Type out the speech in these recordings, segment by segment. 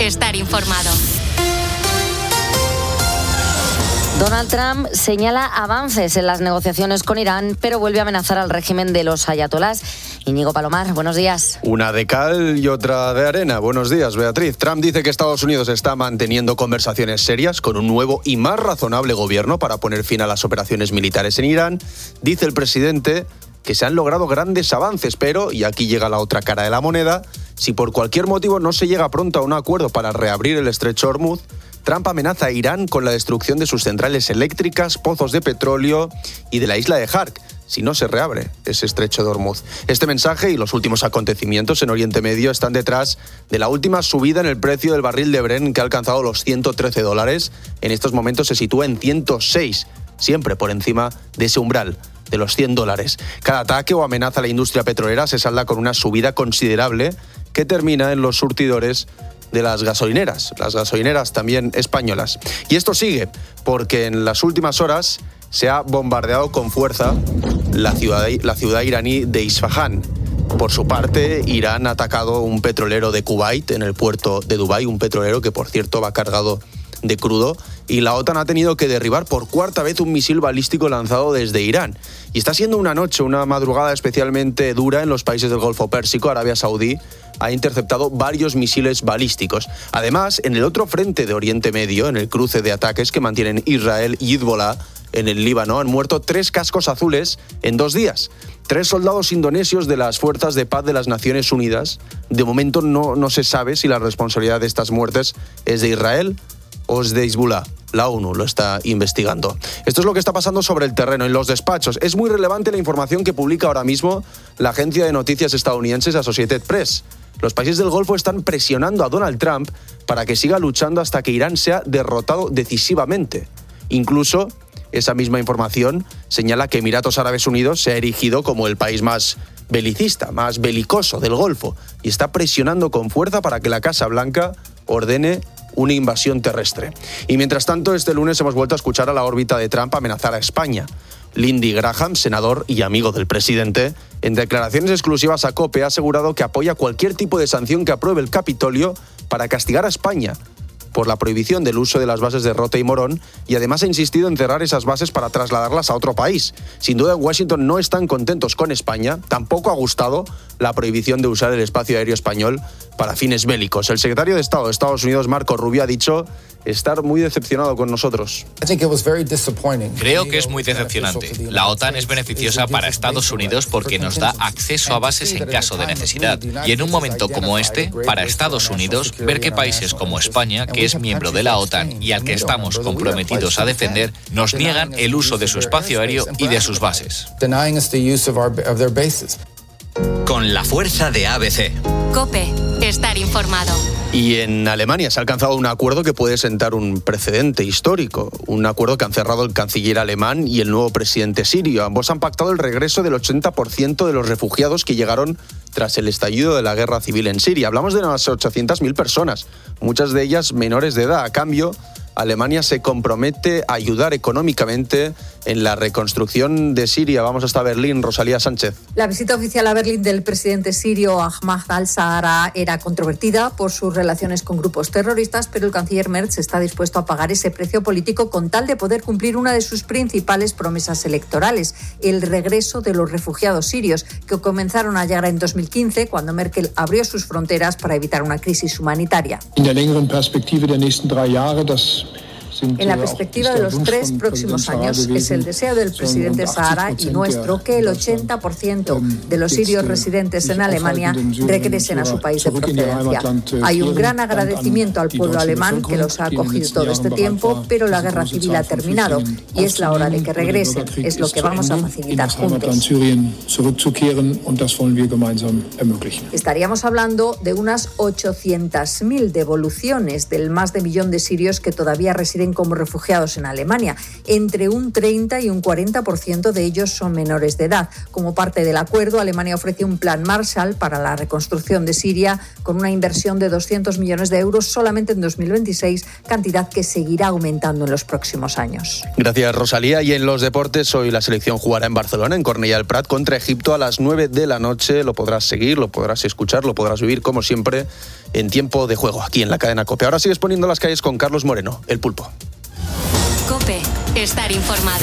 estar informado. Donald Trump señala avances en las negociaciones con Irán, pero vuelve a amenazar al régimen de los ayatolás. Íñigo Palomar, buenos días. Una de cal y otra de arena. Buenos días, Beatriz. Trump dice que Estados Unidos está manteniendo conversaciones serias con un nuevo y más razonable gobierno para poner fin a las operaciones militares en Irán. Dice el presidente que se han logrado grandes avances, pero, y aquí llega la otra cara de la moneda, si por cualquier motivo no se llega pronto a un acuerdo para reabrir el estrecho Hormuz, Trump amenaza a Irán con la destrucción de sus centrales eléctricas, pozos de petróleo y de la isla de Hark, si no se reabre ese estrecho de Hormuz. Este mensaje y los últimos acontecimientos en Oriente Medio están detrás de la última subida en el precio del barril de Brent, que ha alcanzado los $113. En estos momentos se sitúa en 106, siempre por encima de ese umbral de los $100. Cada ataque o amenaza a la industria petrolera se salda con una subida considerable que termina en los surtidores de las gasolineras también españolas. Y esto sigue porque en las últimas horas se ha bombardeado con fuerza la ciudad iraní de Isfahán. Por su parte, Irán ha atacado un petrolero de Kuwait en el puerto de Dubái, un petrolero que, por cierto, va cargado de crudo, y la OTAN ha tenido que derribar por cuarta vez un misil balístico lanzado desde Irán. Y está siendo una madrugada especialmente dura en los países del Golfo Pérsico. Arabia Saudí ha interceptado varios misiles balísticos. Además, en el otro frente de Oriente Medio, en el cruce de ataques que mantienen Israel y Hezbollah en el Líbano, han muerto 3 cascos azules en 2 días. 3 soldados indonesios de las Fuerzas de Paz de las Naciones Unidas. De momento no se sabe si la responsabilidad de estas muertes es de Israel o es de Hezbollah. La ONU lo está investigando. Esto es lo que está pasando sobre el terreno, en los despachos. Es muy relevante la información que publica ahora mismo la agencia de noticias estadounidense Associated Press. Los países del Golfo están presionando a Donald Trump para que siga luchando hasta que Irán sea derrotado decisivamente. Incluso esa misma información señala que Emiratos Árabes Unidos se ha erigido como el país más belicista, más belicoso del Golfo, y está presionando con fuerza para que la Casa Blanca ordene una invasión terrestre. Y mientras tanto, este lunes hemos vuelto a escuchar a la órbita de Trump amenazar a España. Lindsey Graham, senador y amigo del presidente, en declaraciones exclusivas a COPE ha asegurado que apoya cualquier tipo de sanción que apruebe el Capitolio para castigar a España por la prohibición del uso de las bases de Rota y Morón, y además ha insistido en cerrar esas bases para trasladarlas a otro país. Sin duda, en Washington no están contentos con España. Tampoco ha gustado la prohibición de usar el espacio aéreo español para fines bélicos. El secretario de Estado de Estados Unidos, Marco Rubio, ha dicho estar muy decepcionado con nosotros. Creo que es muy decepcionante. La OTAN es beneficiosa para Estados Unidos porque nos da acceso a bases en caso de necesidad. Y en un momento como este, para Estados Unidos, ver que países como España, que es miembro de la OTAN y al que estamos comprometidos a defender, nos niegan el uso de su espacio aéreo y de sus bases. Con la fuerza de ABC. COPE, estar informado. Y en Alemania se ha alcanzado un acuerdo que puede sentar un precedente histórico. Un acuerdo que han cerrado el canciller alemán y el nuevo presidente sirio. Ambos han pactado el regreso del 80% de los refugiados que llegaron tras el estallido de la guerra civil en Siria. Hablamos de unas 800.000 personas, muchas de ellas menores de edad. A cambio, Alemania se compromete a ayudar económicamente en la reconstrucción de Siria. Vamos hasta Berlín, Rosalía Sánchez. La visita oficial a Berlín del presidente sirio Ahmad al-Shara era controvertida por sus relaciones con grupos terroristas, pero el canciller Merz está dispuesto a pagar ese precio político con tal de poder cumplir una de sus principales promesas electorales, el regreso de los refugiados sirios, que comenzaron a llegar en 2015, cuando Merkel abrió sus fronteras para evitar una crisis humanitaria. En la perspectiva de los 3 próximos años, es el deseo del presidente Sahara y nuestro que el 80% de los sirios residentes en Alemania regresen a su país de procedencia. Hay un gran agradecimiento al pueblo alemán que los ha acogido todo este tiempo, pero la guerra civil ha terminado y es la hora de que regresen. Es lo que vamos a facilitar juntos. Estaríamos hablando de unas 800.000 devoluciones del más de 1 millón de sirios que todavía residen residen como refugiados en Alemania. Entre un 30 y un 40% de ellos son menores de edad. Como parte del acuerdo, Alemania ofrece un plan Marshall para la reconstrucción de Siria con una inversión de 200 millones de euros solamente en 2026, cantidad que seguirá aumentando en los próximos años. Gracias, Rosalía. Y en los deportes, hoy la selección jugará en Barcelona, en Cornellà del Prat, contra Egipto a las 9 de la noche. Lo podrás seguir, lo podrás escuchar, lo podrás vivir, como siempre, en tiempo de juego, aquí en la cadena COPE. Ahora sigues poniendo las calles con Carlos Moreno, el Pulpo. COPE, estar informado.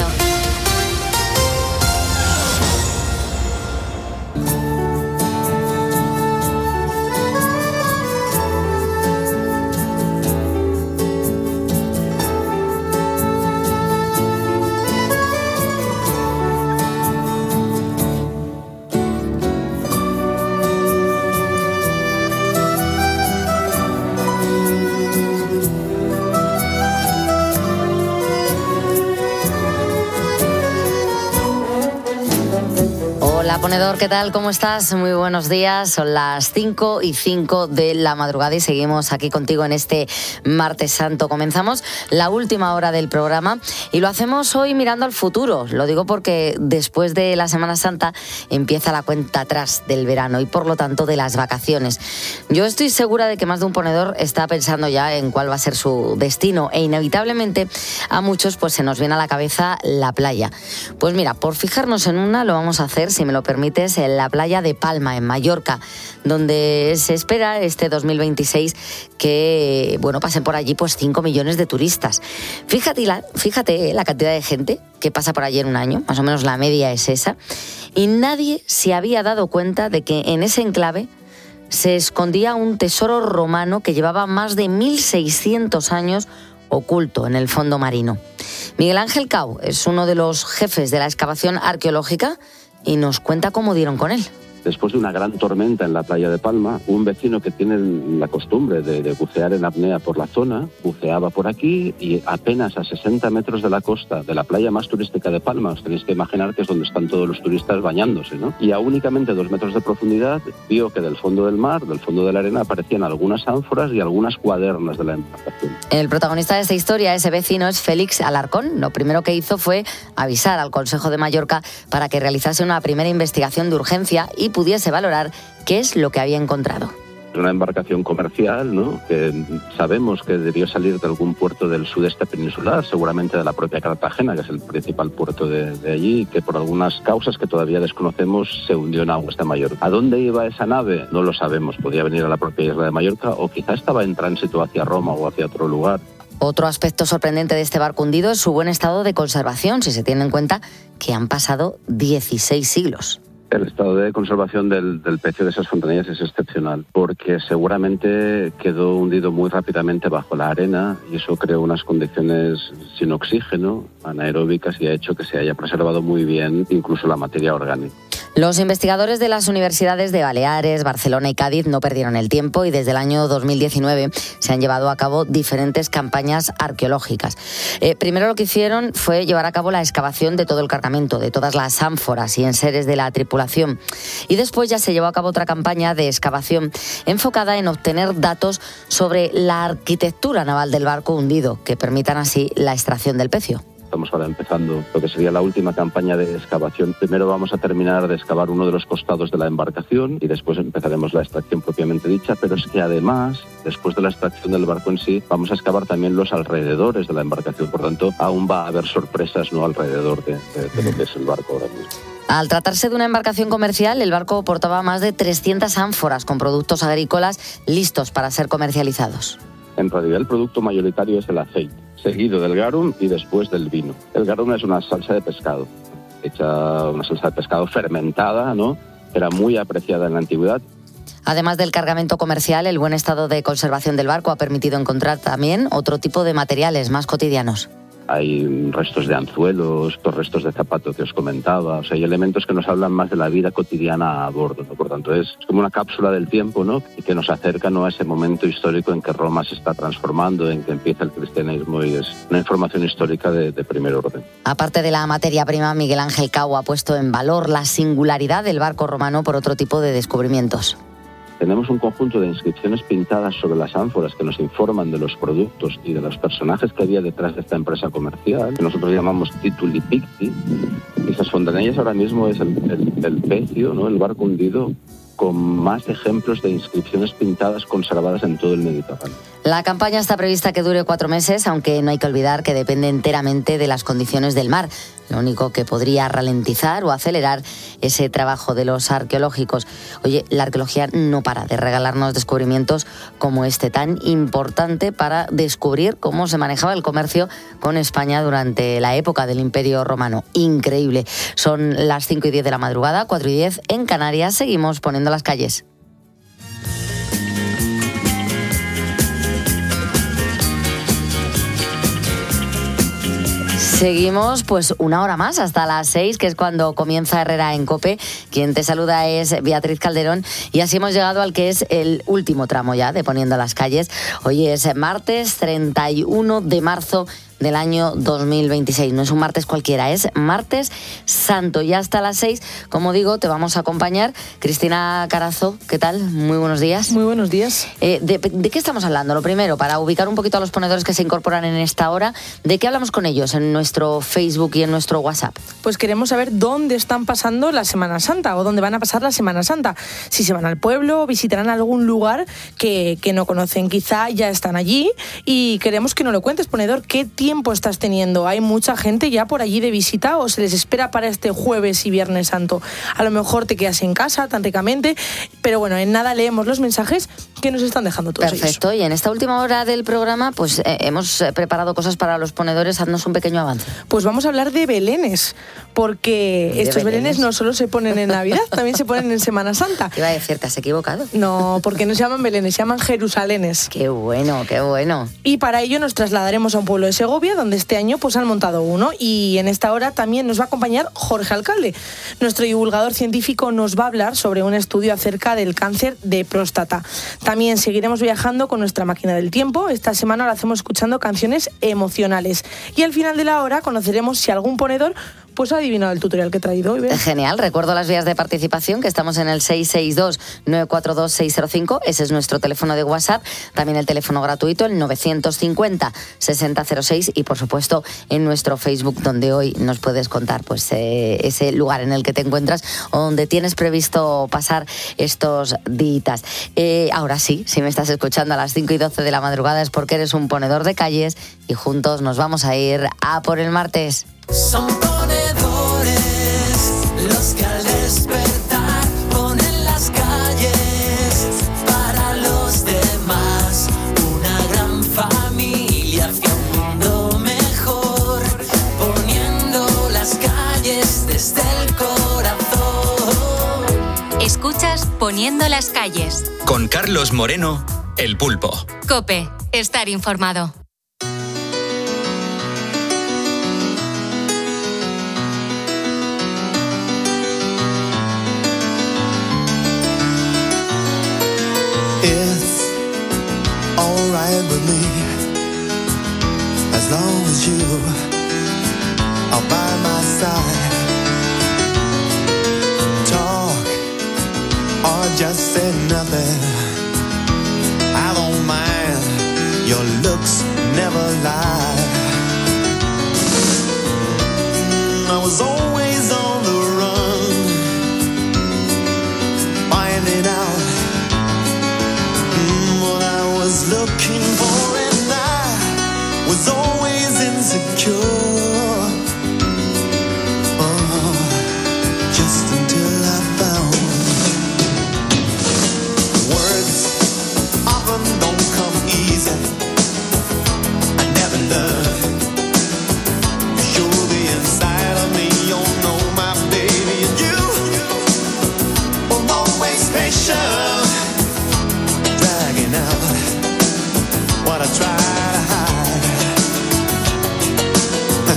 Ponedor, ¿qué tal? ¿Cómo estás? Muy buenos días. Son las 5:05 de la madrugada y seguimos aquí contigo en este Martes Santo. Comenzamos la última hora del programa y lo hacemos hoy mirando al futuro. Lo digo porque después de la Semana Santa empieza la cuenta atrás del verano y por lo tanto de las vacaciones. Yo estoy segura de que más de un ponedor está pensando ya en cuál va a ser su destino e inevitablemente a muchos pues se nos viene a la cabeza la playa. Pues mira, por fijarnos en una lo vamos a hacer, si me lo permites, en la playa de Palma, en Mallorca, donde se espera este 2026 que pasen por allí pues 5 millones de turistas. Fíjate la cantidad de gente que pasa por allí en un año, más o menos la media es esa, y nadie se había dado cuenta de que en ese enclave se escondía un tesoro romano que llevaba más de 1.600 años oculto en el fondo marino. Miguel Ángel Cau es uno de los jefes de la excavación arqueológica y nos cuenta cómo dieron con él. Después de una gran tormenta en la playa de Palma, un vecino que tiene la costumbre de bucear en apnea por la zona, buceaba por aquí y apenas a 60 metros de la costa de la playa más turística de Palma, os tenéis que imaginar que es donde están todos los turistas bañándose, ¿no? Y a únicamente 2 metros de profundidad vio que del fondo del mar, del fondo de la arena, aparecían algunas ánforas y algunas cuadernas de la embarcación. El protagonista de esta historia, ese vecino, es Félix Alarcón. Lo primero que hizo fue avisar al Consejo de Mallorca para que realizase una primera investigación de urgencia y pudiese valorar qué es lo que había encontrado. Una embarcación comercial, ¿no?, que sabemos que debió salir de algún puerto del sudeste peninsular, seguramente de la propia Cartagena, que es el principal puerto de allí, que por algunas causas que todavía desconocemos se hundió en aguas de Mallorca. ¿A dónde iba esa nave? No lo sabemos. Podía venir a la propia isla de Mallorca o quizá estaba en tránsito hacia Roma o hacia otro lugar. Otro aspecto sorprendente de este barco hundido es su buen estado de conservación, si se tiene en cuenta que han pasado 16 siglos. El estado de conservación del pecio de esas fontanillas es excepcional, porque seguramente quedó hundido muy rápidamente bajo la arena y eso creó unas condiciones sin oxígeno, anaeróbicas, y ha hecho que se haya preservado muy bien incluso la materia orgánica. Los investigadores de las universidades de Baleares, Barcelona y Cádiz no perdieron el tiempo y desde el año 2019 se han llevado a cabo diferentes campañas arqueológicas. Primero lo que hicieron fue llevar a cabo la excavación de todo el cargamento, de todas las ánforas y enseres de la tripulación. Y después ya se llevó a cabo otra campaña de excavación enfocada en obtener datos sobre la arquitectura naval del barco hundido, que permitan así la extracción del pecio. Estamos ahora empezando lo que sería la última campaña de excavación. Primero vamos a terminar de excavar uno de los costados de la embarcación y después empezaremos la extracción propiamente dicha, pero es que además, después de la extracción del barco en sí, vamos a excavar también los alrededores de la embarcación. Por tanto, aún va a haber sorpresas, ¿no?, alrededor de lo que es el barco ahora mismo. Al tratarse de una embarcación comercial, el barco portaba más de 300 ánforas con productos agrícolas listos para ser comercializados. En realidad el producto mayoritario es el aceite, seguido del garum y después del vino. El garum es una salsa de pescado, una salsa de pescado fermentada, ¿no?, era muy apreciada en la antigüedad. Además del cargamento comercial, el buen estado de conservación del barco ha permitido encontrar también otro tipo de materiales más cotidianos. Hay restos de anzuelos, los restos de zapato que os comentaba, o sea, hay elementos que nos hablan más de la vida cotidiana a bordo, ¿no? Por tanto, es como una cápsula del tiempo, ¿no?, y que nos acerca, ¿no?, a ese momento histórico en que Roma se está transformando, en que empieza el cristianismo, y es una información histórica de primer orden. Aparte de la materia prima, Miguel Ángel Cau ha puesto en valor la singularidad del barco romano por otro tipo de descubrimientos. tenemos un conjunto de inscripciones pintadas sobre las ánforas que nos informan de los productos y de los personajes que había detrás de esta empresa comercial, que nosotros llamamos Tituli Picti. Y esas fontanillas ahora mismo es el pecio, ¿no?, el barco hundido con más ejemplos de inscripciones pintadas conservadas en todo el Mediterráneo. La campaña está prevista que dure 4 meses, aunque no hay que olvidar que depende enteramente de las condiciones del mar. Lo único que podría ralentizar o acelerar ese trabajo de los arqueológicos. Oye, la arqueología no para de regalarnos descubrimientos como este tan importante para descubrir cómo se manejaba el comercio con España durante la época del Imperio Romano. Increíble. Son las 5:10 de la madrugada, 4:10 en Canarias. Seguimos poniendo las calles. Seguimos pues una hora más hasta las 6, que es cuando comienza Herrera en COPE. Quien te saluda es Beatriz Calderón y así hemos llegado al que es el último tramo ya de Poniendo las calles. Hoy es martes 31 de marzo del año 2026. No es un martes cualquiera, es martes santo. Y hasta las 6, como digo, te vamos a acompañar. Cristina Carazo, ¿qué tal? Muy buenos días. Muy buenos días. ¿De qué estamos hablando? Lo primero, para ubicar un poquito a los ponedores que se incorporan en esta hora, ¿de qué hablamos con ellos en nuestro Facebook y en nuestro WhatsApp? Pues queremos saber dónde están pasando la Semana Santa o dónde van a pasar la Semana Santa. Si se van al pueblo, visitarán algún lugar que no conocen, quizá ya están allí y queremos que nos lo cuentes, ponedor. ¿Qué tiempo estás teniendo? ¿Hay mucha gente ya por allí de visita o se les espera para este jueves y viernes santo? A lo mejor te quedas en casa tan ricamente, pero bueno, en nada leemos los mensajes que nos están dejando todos. Perfecto, ellos. Y en esta última hora del programa pues hemos preparado cosas para los ponedores. Haznos un pequeño avance. Pues vamos a hablar de belenes, porque estos belenes no solo se ponen en Navidad, también se ponen en Semana Santa. Iba a decir, ¿te has equivocado? No, porque no se llaman belenes, se llaman jerusalenes. Qué bueno, qué bueno. Y para ello nos trasladaremos a un pueblo de Segovia, donde este año pues han montado uno, y en esta hora también nos va a acompañar Jorge Alcalde. Nuestro divulgador científico nos va a hablar sobre un estudio acerca del cáncer de próstata. También seguiremos viajando con nuestra máquina del tiempo. Esta semana lo hacemos escuchando canciones emocionales. Y al final de la hora conoceremos si algún ponedor pues ha adivinado el tutorial que he traído hoy. ¿Ves? Genial. Recuerdo las vías de participación, que estamos en el 662-942-605. Ese es nuestro teléfono de WhatsApp. También el teléfono gratuito, el 950-6006. Y, por supuesto, en nuestro Facebook, donde hoy nos puedes contar pues ese lugar en el que te encuentras o donde tienes previsto pasar estos días. Ahora sí, si me estás escuchando a las 5:12 de la madrugada es porque eres un ponedor de calles y juntos nos vamos a ir a por el martes. Son ponedores los que al despertar ponen las calles para los demás. Una gran familia hacia un mundo mejor, poniendo las calles desde el corazón. Escuchas Poniendo las calles. Con Carlos Moreno, El Pulpo. COPE, estar informado. It's alright with me, as long as you are by my side. Talk or just say nothing, I don't mind, your looks never lie. I was always on the run, finding out what I was looking for, and I was always insecure. Just until I found words often don't come easy. I never learned to show the inside of me. You know my baby, and you were always patient, dragging out what I try to hide.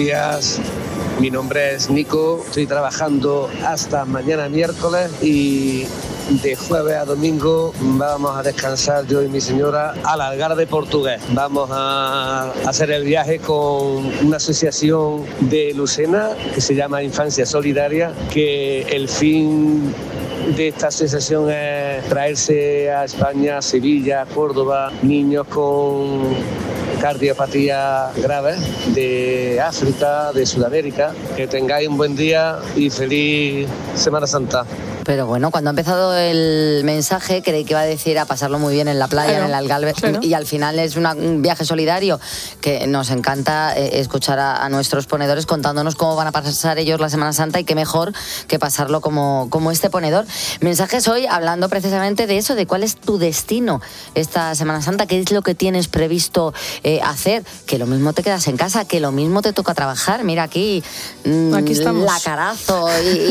días. Mi nombre es Nico, estoy trabajando hasta mañana miércoles y de jueves a domingo vamos a descansar yo y mi señora al Algarve portugués. Vamos a hacer el viaje con una asociación de Lucena que se llama Infancia Solidaria, que el fin de esta asociación es traerse a España, a Sevilla, a Córdoba, niños con cardiopatía grave de África, de Sudamérica. Que tengáis un buen día y feliz Semana Santa. Pero bueno, cuando ha empezado el mensaje creí que iba a decir a pasarlo muy bien en la playa, en el Algarve, y al final es un viaje solidario que nos encanta escuchar a nuestros ponedores contándonos cómo van a pasar ellos la Semana Santa, y qué mejor que pasarlo como este ponedor. Mensajes hoy hablando precisamente de eso, de cuál es tu destino esta Semana Santa, qué es lo que tienes previsto hacer, que lo mismo te quedas en casa, que lo mismo te toca trabajar. Mira aquí estamos. La Carazo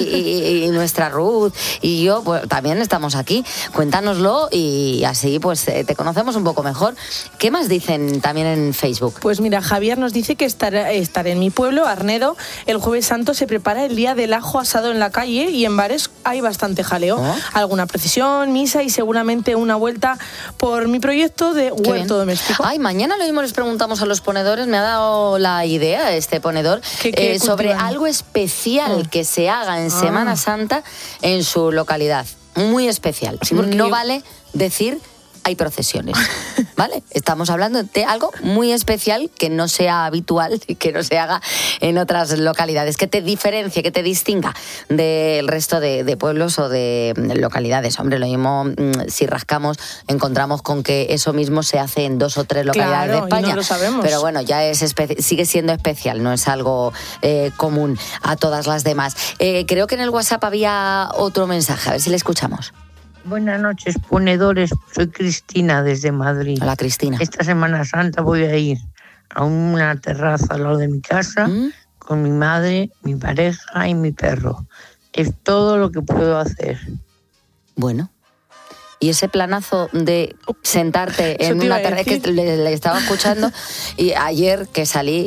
y nuestra Ruth y yo, pues también estamos aquí. Cuéntanoslo y así pues te conocemos un poco mejor. ¿Qué más dicen también en Facebook? Pues mira, Javier nos dice que estar en mi pueblo, Arnedo, el Jueves Santo se prepara el día del ajo asado en la calle, y en bares hay bastante jaleo. Alguna procesión, misa y seguramente una vuelta por mi proyecto de huerto doméstico. Ay, mañana lo mismo les preguntamos a los ponedores, me ha dado la idea este ponedor, sobre algo especial que se haga en Semana Santa en su localidad. Muy especial. Sí, no vale decir hay procesiones, ¿vale? Estamos hablando de algo muy especial que no sea habitual y que no se haga en otras localidades, que te diferencie, que te distinga del resto de pueblos o de localidades. Hombre, lo mismo si rascamos encontramos con que eso mismo se hace en 2 o 3 localidades de España. No lo sabemos. Pero bueno, ya sigue siendo especial, no es algo común a todas las demás. Creo que en el WhatsApp había otro mensaje, a ver si le escuchamos. Buenas noches, ponedores. Soy Cristina desde Madrid. Hola, Cristina. Esta Semana Santa voy a ir a una terraza al lado de mi casa con mi madre, mi pareja y mi perro. Es todo lo que puedo hacer. Bueno. Y ese planazo de sentarte en una terraza, que le estaba escuchando, y ayer que salí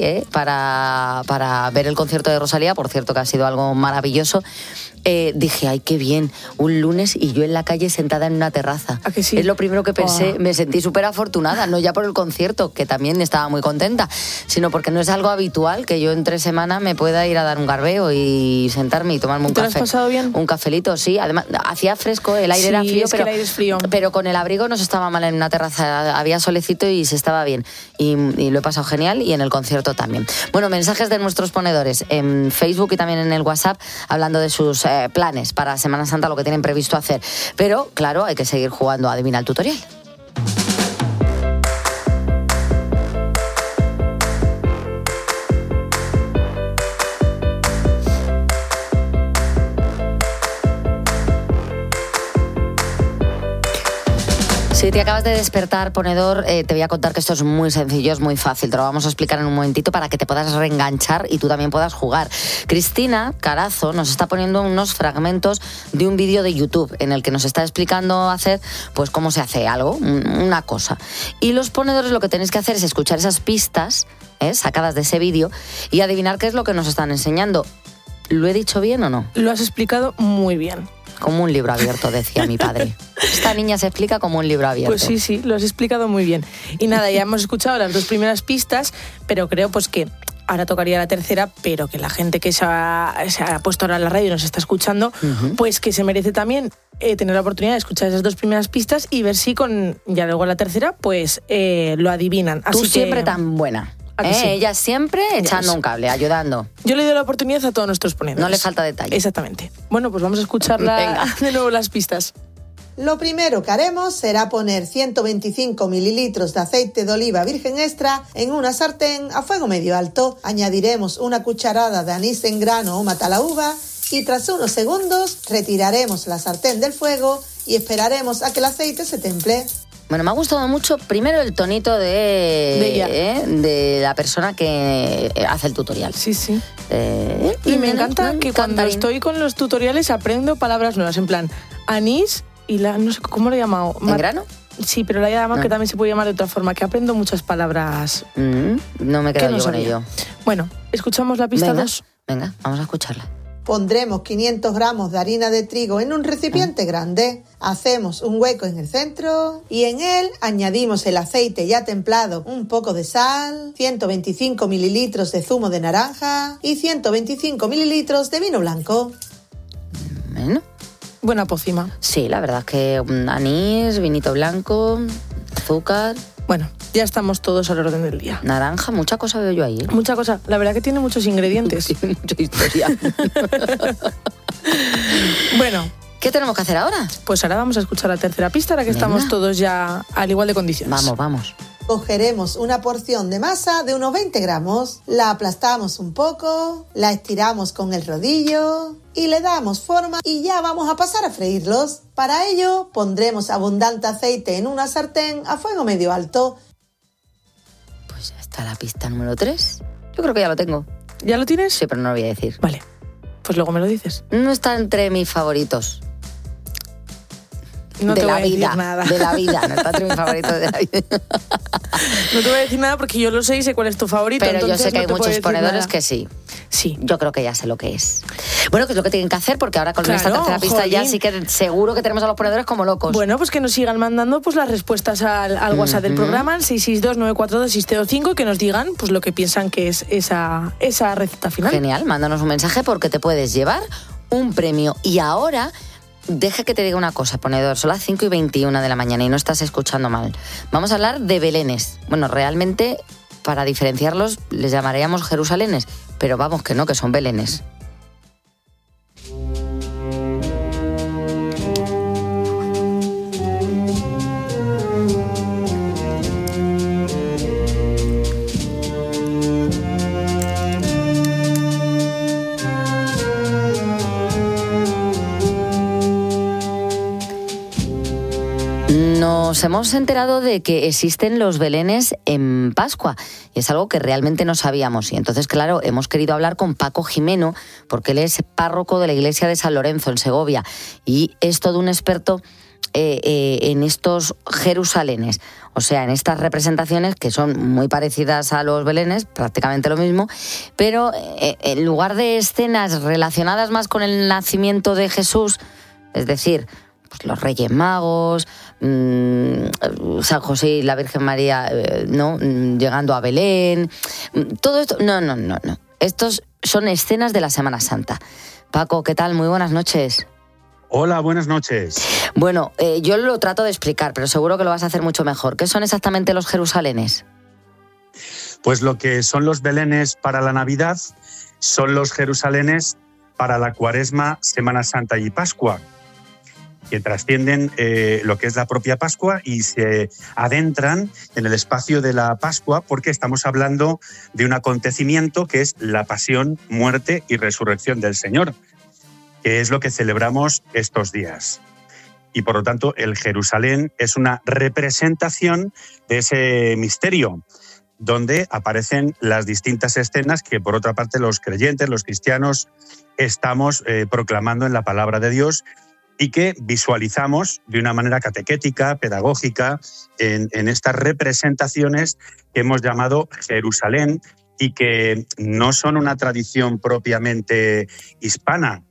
para ver el concierto de Rosalía, por cierto que ha sido algo maravilloso, dije, ay, qué bien, un lunes y yo en la calle sentada en una terraza. ¿A que sí? Es lo primero que pensé, me sentí súper afortunada, no ya por el concierto, que también estaba muy contenta, sino porque no es algo habitual que yo entre semana me pueda ir a dar un garbeo y sentarme y tomarme un café. ¿Te lo has pasado bien? Un cafelito, sí. Además, hacía fresco, el aire era frío, pero el aire es frío. Pero con el abrigo no se estaba mal en una terraza, había solecito y se estaba bien. Y lo he pasado genial, y en el concierto también. Bueno, mensajes de nuestros ponedores en Facebook y también en el WhatsApp, hablando de sus planes para Semana Santa, lo que tienen previsto hacer. Pero, claro, hay que seguir jugando a Adivina el Tutorial. Si te acabas de despertar, ponedor, te voy a contar que esto es muy sencillo, es muy fácil. Te lo vamos a explicar en un momentito para que te puedas reenganchar y tú también puedas jugar. Cristina Carazo nos está poniendo unos fragmentos de un vídeo de YouTube en el que nos está explicando hacer, pues, cómo se hace algo, una cosa. Y los ponedores lo que tenéis que hacer es escuchar esas pistas sacadas de ese vídeo y adivinar qué es lo que nos están enseñando. ¿Lo he dicho bien o no? Lo has explicado muy bien. Como un libro abierto, decía mi padre. Esta niña se explica como un libro abierto. Pues sí, lo has explicado muy bien. Y nada, ya hemos escuchado las 2 primeras pistas, pero creo pues que ahora tocaría la tercera, pero que la gente que se ha puesto ahora en la radio y nos está escuchando, pues que se merece también tener la oportunidad de escuchar esas 2 primeras pistas y ver si con ya luego la tercera pues lo adivinan. Así Tú siempre tan buena. Sí. Ella siempre echando un cable, ayudando. Yo le doy la oportunidad a todos nuestros ponedores. No le falta detalle. Exactamente. Bueno, pues vamos a escuchar de nuevo las pistas. Lo primero que haremos será poner 125 mililitros de aceite de oliva virgen extra en una sartén a fuego medio alto. Añadiremos una cucharada de anís en grano o matalaúva y tras unos segundos retiraremos la sartén del fuego y esperaremos a que el aceite se temple. Bueno, me ha gustado mucho primero el tonito de la persona que hace el tutorial. Sí. Y me encanta que cuando estoy con los tutoriales aprendo palabras nuevas, en plan anís y no sé cómo lo he llamado. ¿En grano? Sí, pero la llama que también se puede llamar de otra forma, que aprendo muchas palabras. No me quedo yo con ello. Bueno, ¿escuchamos la pista 2? Venga, vamos a escucharla. Pondremos 500 gramos de harina de trigo en un recipiente grande, hacemos un hueco en el centro y en él añadimos el aceite ya templado, un poco de sal, 125 mililitros de zumo de naranja y 125 mililitros de vino blanco. Bueno. Buena pócima. Sí, la verdad es que anís, vinito blanco, azúcar... Bueno, ya estamos todos al orden del día. Naranja, mucha cosa veo yo ahí, ¿eh? Mucha cosa. La verdad que tiene muchos ingredientes. Tiene mucha historia. Bueno. ¿Qué tenemos que hacer ahora? Pues ahora vamos a escuchar la tercera pista, ahora que estamos todos ya al igual de condiciones. Vamos. Cogeremos una porción de masa de unos 20 gramos, la aplastamos un poco, la estiramos con el rodillo y le damos forma y ya vamos a pasar a freírlos. Para ello pondremos abundante aceite en una sartén a fuego medio alto. Pues ya está la pista número 3. Yo creo que ya lo tengo. ¿Ya lo tienes? Sí, pero no lo voy a decir. Vale, pues luego me lo dices. No está entre mis favoritos. No te voy a decir nada. De la vida, no está entre mis favoritos de la vida. No te voy a decir nada porque yo lo sé y sé cuál es tu favorito. Pero yo sé que hay muchos ponedores nada. Que sí. Sí. Yo creo que ya sé lo que es. Bueno, que es lo que tienen que hacer, porque ahora con esta tercera pista ya sí que seguro que tenemos a los ponedores como locos. Bueno, pues que nos sigan mandando pues las respuestas al WhatsApp del programa, al 662-942-605, y que nos digan pues lo que piensan que es esa receta final. Genial, mándanos un mensaje porque te puedes llevar un premio. Y ahora... Deja que te diga una cosa, ponedor, son las 5:21 de la mañana y no estás escuchando mal. Vamos a hablar de belenes. Bueno, realmente, para diferenciarlos, les llamaríamos jerusalenes, pero vamos que no, que son belenes. Nos hemos enterado de que existen los belenes en Pascua y es algo que realmente no sabíamos. Y entonces, claro, hemos querido hablar con Paco Jimeno porque él es párroco de la iglesia de San Lorenzo, en Segovia, y es todo un experto en estos jerusalenes, o sea, en estas representaciones que son muy parecidas a los belenes, prácticamente lo mismo, pero en lugar de escenas relacionadas más con el nacimiento de Jesús, es decir... los Reyes Magos, San José y la Virgen María, llegando a Belén, todo esto, no. Estos son escenas de la Semana Santa. Paco, ¿qué tal? Muy buenas noches. Hola, buenas noches. Bueno, yo lo trato de explicar, pero seguro que lo vas a hacer mucho mejor. ¿Qué son exactamente los jerusalenes? Pues lo que son los belenes para la Navidad son los jerusalenes para la Cuaresma, Semana Santa y Pascua, que trascienden lo que es la propia Pascua y se adentran en el espacio de la Pascua porque estamos hablando de un acontecimiento que es la pasión, muerte y resurrección del Señor, que es lo que celebramos estos días. Y por lo tanto el Jerusalén es una representación de ese misterio, donde aparecen las distintas escenas que por otra parte los creyentes, los cristianos, estamos proclamando en la palabra de Dios, y que visualizamos de una manera catequética, pedagógica, en estas representaciones que hemos llamado Jerusalén y que no son una tradición propiamente hispana.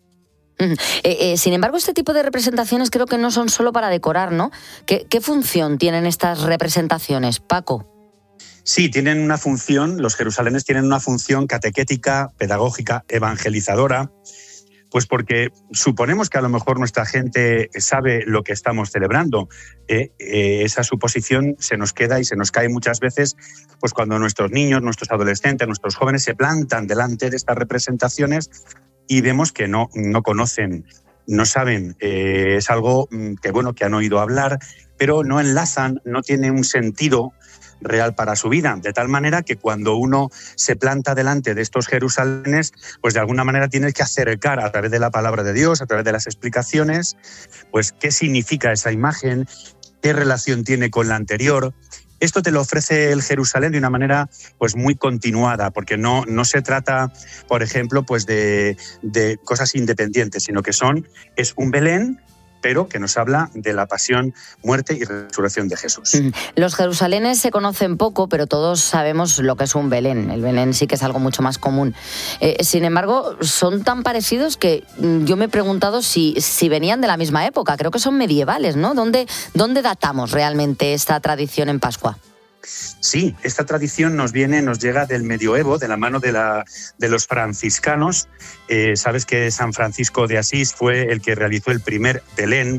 Sin embargo, este tipo de representaciones creo que no son solo para decorar, ¿no? ¿Qué función tienen estas representaciones, Paco? Sí, tienen una función, los jerusalenes tienen una función catequética, pedagógica, evangelizadora, pues porque suponemos que a lo mejor nuestra gente sabe lo que estamos celebrando. Esa suposición se nos queda y se nos cae muchas veces pues cuando nuestros niños, nuestros adolescentes, nuestros jóvenes se plantan delante de estas representaciones y vemos que no conocen, no saben. Es algo que han oído hablar, pero no enlazan, no tiene un sentido real para su vida, de tal manera que cuando uno se planta delante de estos jerusalenes, pues de alguna manera tienes que acercar a través de la palabra de Dios, a través de las explicaciones, pues qué significa esa imagen, qué relación tiene con la anterior. Esto te lo ofrece el Jerusalén de una manera pues muy continuada, porque no se trata, por ejemplo, pues de cosas independientes, sino que es un Belén pero que nos habla de la pasión, muerte y resurrección de Jesús. Los jerusalenes se conocen poco, pero todos sabemos lo que es un Belén. El Belén sí que es algo mucho más común. Sin embargo, son tan parecidos que yo me he preguntado si venían de la misma época. Creo que son medievales, ¿no? ¿Dónde datamos realmente esta tradición en Pascua? Sí, esta tradición nos llega del medioevo, de la mano de los franciscanos. Sabes que San Francisco de Asís fue el que realizó el primer Belén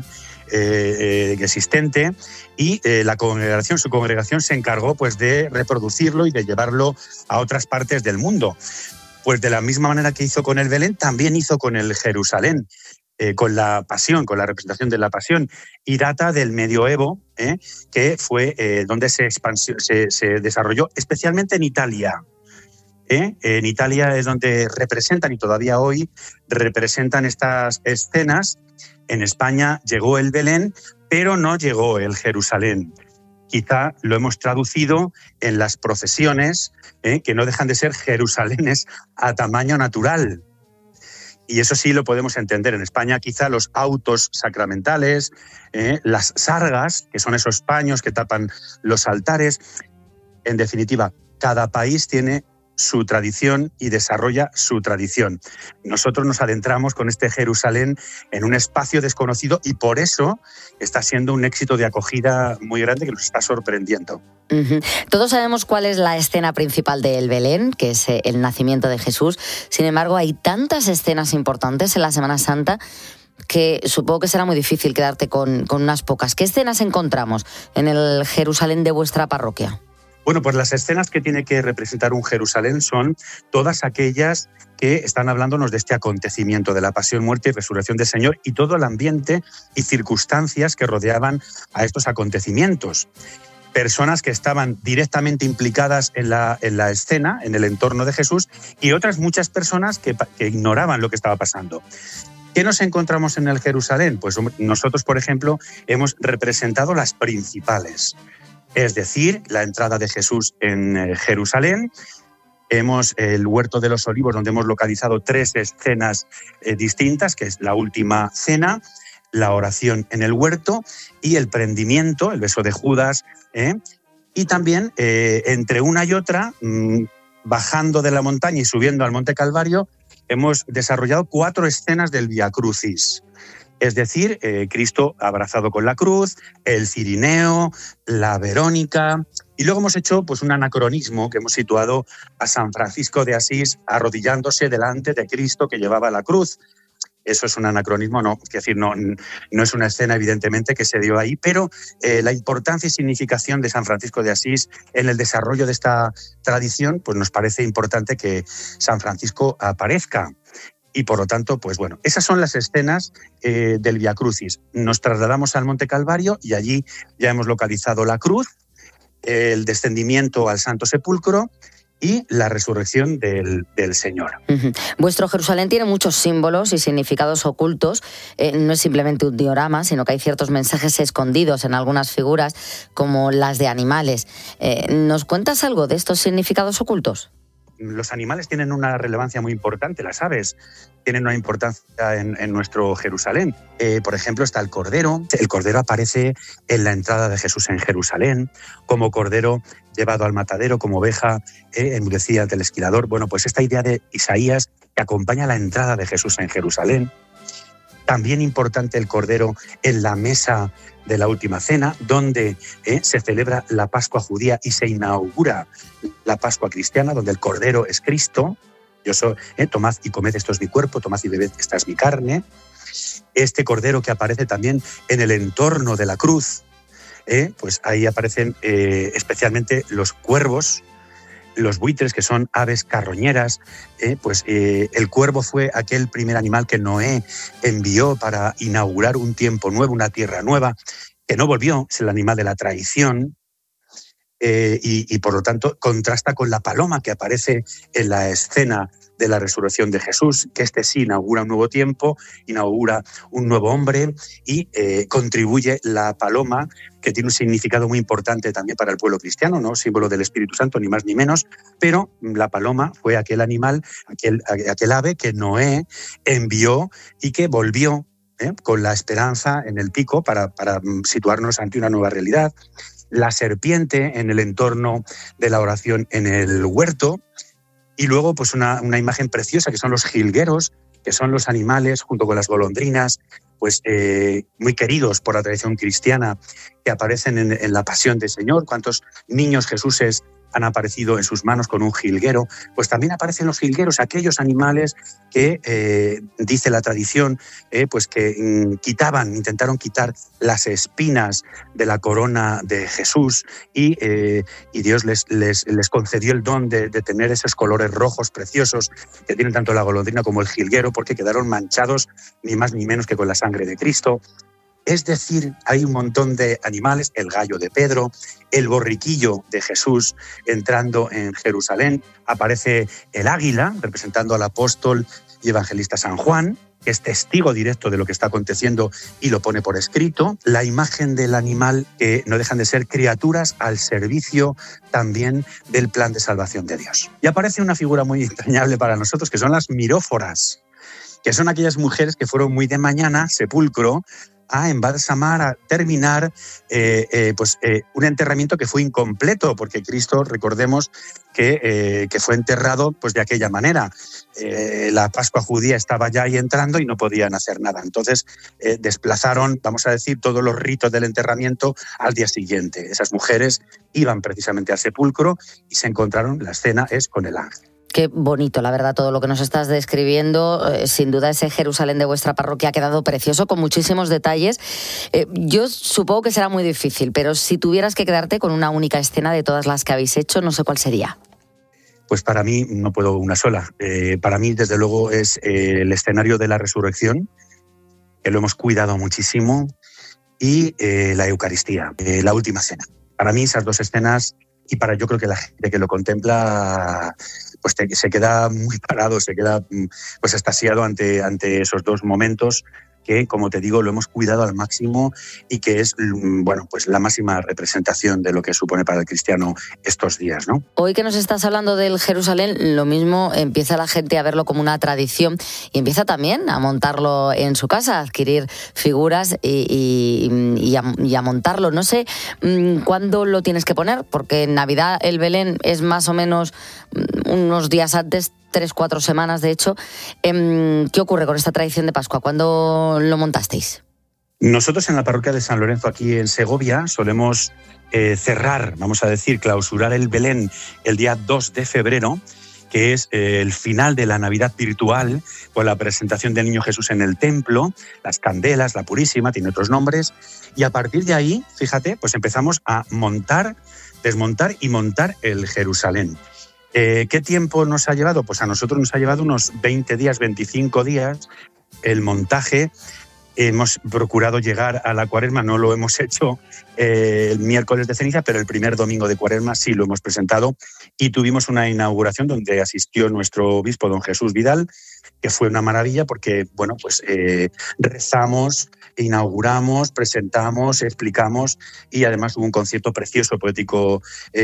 existente, y su congregación se encargó pues de reproducirlo y de llevarlo a otras partes del mundo. Pues de la misma manera que hizo con el Belén, también hizo con el Jerusalén. Con la pasión, con la representación de la pasión, y data del medioevo, que fue donde se desarrolló, especialmente en Italia. En Italia es donde representan, y todavía hoy representan estas escenas. En España llegó el Belén, pero no llegó el Jerusalén. Quizá lo hemos traducido en las procesiones, que no dejan de ser Jerusalenes a tamaño natural. Y eso sí lo podemos entender. En España quizá los autos sacramentales, las sargas, que son esos paños que tapan los altares. En definitiva, cada país tiene su tradición y desarrolla su tradición. Nosotros nos adentramos con este Jerusalén en un espacio desconocido y por eso está siendo un éxito de acogida muy grande que nos está sorprendiendo. Todos sabemos cuál es la escena principal del Belén, que es el nacimiento de Jesús. Sin embargo, hay tantas escenas importantes en la Semana Santa que supongo que será muy difícil quedarte con unas pocas. ¿Qué escenas encontramos en el Jerusalén de vuestra parroquia? Bueno, pues las escenas que tiene que representar un Jerusalén son todas aquellas que están hablándonos de este acontecimiento, de la pasión, muerte y resurrección del Señor, y todo el ambiente y circunstancias que rodeaban a estos acontecimientos. Personas que estaban directamente implicadas en la escena, en el entorno de Jesús, y otras muchas personas que ignoraban lo que estaba pasando. ¿Qué nos encontramos en el Jerusalén? Pues nosotros, por ejemplo, hemos representado las principales. Es decir, la entrada de Jesús en Jerusalén. El Huerto de los Olivos, donde hemos localizado 3 escenas distintas, que es la última cena, la oración en el huerto y el prendimiento, el beso de Judas. Y también, entre una y otra, bajando de la montaña y subiendo al Monte Calvario, hemos desarrollado 4 escenas del Vía Crucis. Es decir, Cristo abrazado con la cruz, el Cirineo, la Verónica. Y luego hemos hecho pues, un anacronismo que hemos situado a San Francisco de Asís arrodillándose delante de Cristo que llevaba la cruz. Eso es un anacronismo, no, es decir, no es una escena evidentemente que se dio ahí, pero la importancia y significación de San Francisco de Asís en el desarrollo de esta tradición, pues nos parece importante que San Francisco aparezca. Y por lo tanto, pues bueno, esas son las escenas del Vía Crucis. Nos trasladamos al Monte Calvario y allí ya hemos localizado la cruz, el descendimiento al Santo Sepulcro y la resurrección del Señor. Vuestro Jerusalén tiene muchos símbolos y significados ocultos. No es simplemente un diorama, sino que hay ciertos mensajes escondidos en algunas figuras, como las de animales. ¿Nos cuentas algo de estos significados ocultos? Los animales tienen una relevancia muy importante, las aves tienen una importancia en nuestro Jerusalén. Por ejemplo, está el cordero. El cordero aparece en la entrada de Jesús en Jerusalén, como cordero llevado al matadero, como oveja enmulecida ante el esquilador. Bueno, pues esta idea de Isaías que acompaña la entrada de Jesús en Jerusalén. También importante el cordero en la mesa de la última cena, donde se celebra la Pascua judía y se inaugura la Pascua cristiana, donde el cordero es Cristo. Yo soy, tomad y comed, esto es mi cuerpo, tomad y bebed, esta es mi carne. Este cordero que aparece también en el entorno de la cruz, pues ahí aparecen especialmente los cuervos, los buitres, que son aves carroñeras. El cuervo fue aquel primer animal que Noé envió para inaugurar un tiempo nuevo, una tierra nueva, que no volvió, es el animal de la traición, y por lo tanto contrasta con la paloma que aparece en la escena de la resurrección de Jesús, que sí inaugura un nuevo tiempo, inaugura un nuevo hombre y contribuye la paloma, que tiene un significado muy importante también para el pueblo cristiano, ¿no? Símbolo del Espíritu Santo, ni más ni menos, pero la paloma fue aquel animal, aquel ave que Noé envió y que volvió con la esperanza en el pico para situarnos ante una nueva realidad. La serpiente en el entorno de la oración en el huerto. Y luego pues una imagen preciosa que son los jilgueros, que son los animales junto con las golondrinas, pues muy queridos por la tradición cristiana, que aparecen en la pasión del Señor. ¿Cuántos niños Jesuses han aparecido en sus manos con un jilguero? Pues también aparecen los jilgueros, aquellos animales que, dice la tradición, pues que intentaron quitar las espinas de la corona de Jesús y Dios les concedió el don de tener esos colores rojos preciosos que tienen tanto la golondrina como el jilguero, porque quedaron manchados ni más ni menos que con la sangre de Cristo. Es decir, hay un montón de animales, el gallo de Pedro, el borriquillo de Jesús entrando en Jerusalén, aparece el águila representando al apóstol y evangelista San Juan, que es testigo directo de lo que está aconteciendo y lo pone por escrito, la imagen del animal, que no dejan de ser criaturas al servicio también del plan de salvación de Dios. Y aparece una figura muy entrañable para nosotros, que son las miróforas, que son aquellas mujeres que fueron muy de mañana, sepulcro, a embalsamar, a terminar un enterramiento que fue incompleto, porque Cristo, recordemos que fue enterrado pues de aquella manera. La Pascua judía estaba ya ahí entrando y no podían hacer nada. Entonces desplazaron, vamos a decir, todos los ritos del enterramiento al día siguiente. Esas mujeres iban precisamente al sepulcro y se encontraron, la escena es con el ángel. Qué bonito, la verdad, todo lo que nos estás describiendo. Sin duda ese Jerusalén de vuestra parroquia ha quedado precioso, con muchísimos detalles. Yo supongo que será muy difícil, pero si tuvieras que quedarte con una única escena de todas las que habéis hecho, no sé cuál sería. Pues para mí no puedo una sola. Para mí, desde luego, es el escenario de la resurrección, que lo hemos cuidado muchísimo, y la Eucaristía, la última cena. Para mí esas dos escenas, y yo creo que la gente que lo contempla pues se queda muy parado, se queda pues extasiado ante esos dos momentos que, como te digo, lo hemos cuidado al máximo y que es, bueno, pues la máxima representación de lo que supone para el cristiano estos días, ¿no? Hoy que nos estás hablando del Jerusalén, lo mismo empieza la gente a verlo como una tradición y empieza también a montarlo en su casa, a adquirir figuras y a montarlo. No sé cuándo lo tienes que poner, porque en Navidad el Belén es más o menos unos días antes, 3-4 semanas de hecho. ¿Qué ocurre con esta tradición de Pascua? ¿Cuándo lo montasteis? Nosotros en la parroquia de San Lorenzo, aquí en Segovia, solemos cerrar, vamos a decir, clausurar el Belén el día 2 de febrero, que es el final de la Navidad virtual, con la presentación del Niño Jesús en el templo, las candelas, la Purísima, tiene otros nombres, y a partir de ahí, fíjate, pues empezamos a montar, desmontar y montar el Jerusalén. ¿Qué tiempo nos ha llevado? Pues a nosotros nos ha llevado unos 20 días, 25 días el montaje. Hemos procurado llegar a la Cuaresma, no lo hemos hecho el miércoles de ceniza, pero el primer domingo de Cuaresma sí lo hemos presentado y tuvimos una inauguración donde asistió nuestro obispo, don Jesús Vidal, que fue una maravilla porque, bueno, pues rezamos, inauguramos, presentamos, explicamos y además hubo un concierto precioso poético,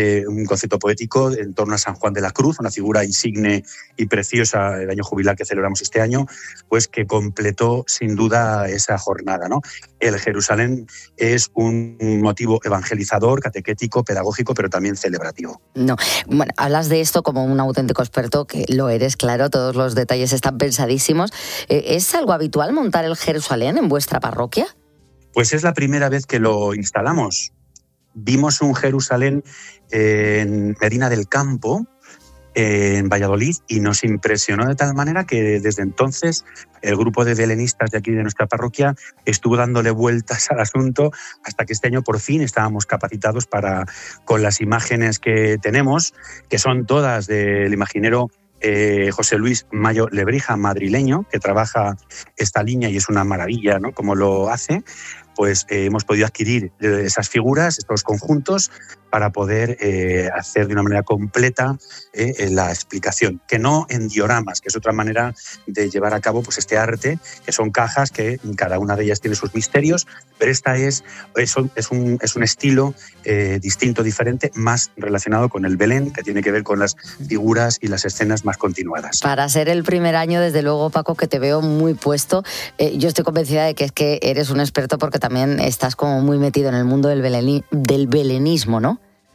en torno a San Juan de la Cruz, una figura insigne y preciosa del año jubilar que celebramos este año, pues que completó sin duda esa jornada, ¿no? El Jerusalén es un motivo evangelizador, catequético, pedagógico, pero también celebrativo. No, bueno, hablas de esto como un auténtico experto, que lo eres, claro, todos los detalles están pensadísimos. ¿Es algo habitual montar el Jerusalén en vuestra parroquia? Pues es la primera vez que lo instalamos. Vimos un Jerusalén en Medina del Campo, en Valladolid, y nos impresionó de tal manera que desde entonces el grupo de belenistas de aquí de nuestra parroquia estuvo dándole vueltas al asunto hasta que este año por fin estábamos capacitados para, con las imágenes que tenemos, que son todas del imaginero José Luis Mayo Lebrija, madrileño, que trabaja esta línea y es una maravilla, ¿no?, como lo hace, pues hemos podido adquirir esas figuras, estos conjuntos, para poder hacer de una manera completa la explicación, que no en dioramas, que es otra manera de llevar a cabo pues este arte, que son cajas que cada una de ellas tiene sus misterios, pero esta es un estilo distinto, diferente, más relacionado con el Belén, que tiene que ver con las figuras y las escenas más continuadas. Para ser el primer año, desde luego, Paco, que te veo muy puesto, yo estoy convencida de que es que eres un experto porque también estás como muy metido en el mundo del belenismo, ¿no?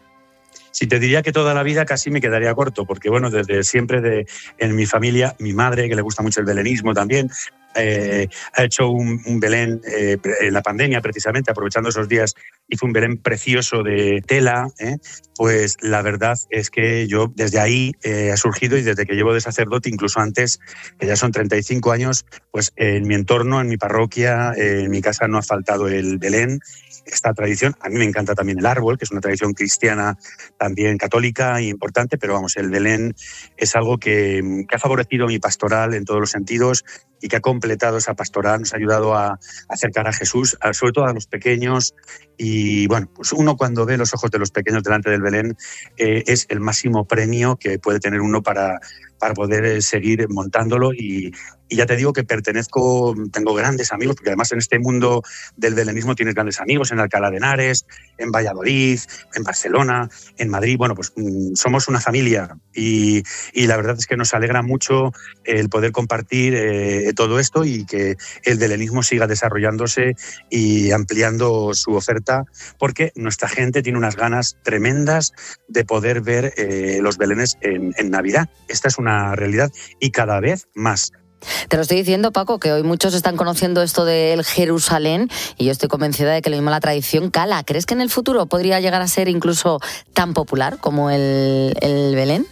Si te diría que toda la vida casi me quedaría corto, porque bueno, desde siempre en mi familia, mi madre, que le gusta mucho el belenismo también, ha hecho un Belén en la pandemia, precisamente, aprovechando esos días, hizo un Belén precioso de tela, pues la verdad es que yo desde ahí ha surgido, y desde que llevo de sacerdote, incluso antes, que ya son 35 años, pues en mi entorno, en mi parroquia, en mi casa no ha faltado el Belén, esta tradición. A mí me encanta también el árbol, que es una tradición cristiana también católica e importante, pero vamos, el Belén es algo que ha favorecido mi pastoral en todos los sentidos y que ha completado esa pastoral, nos ha ayudado a acercar a Jesús, sobre todo a los pequeños. Y bueno, pues uno cuando ve los ojos de los pequeños delante del Belén es el máximo premio que puede tener uno para poder seguir montándolo. Y ya te digo que tengo grandes amigos, porque además en este mundo del belenismo tienes grandes amigos en Alcalá de Henares, en Valladolid, en Barcelona, en Madrid. Bueno, pues somos una familia y la verdad es que nos alegra mucho el poder compartir todo esto y que el belenismo siga desarrollándose y ampliando su oferta, porque nuestra gente tiene unas ganas tremendas de poder ver los belenes en Navidad. Esta es una realidad y cada vez más. Te lo estoy diciendo, Paco, que hoy muchos están conociendo esto del Jerusalén y yo estoy convencida de que lo mismo la tradición cala. ¿Crees que en el futuro podría llegar a ser incluso tan popular como el Belén?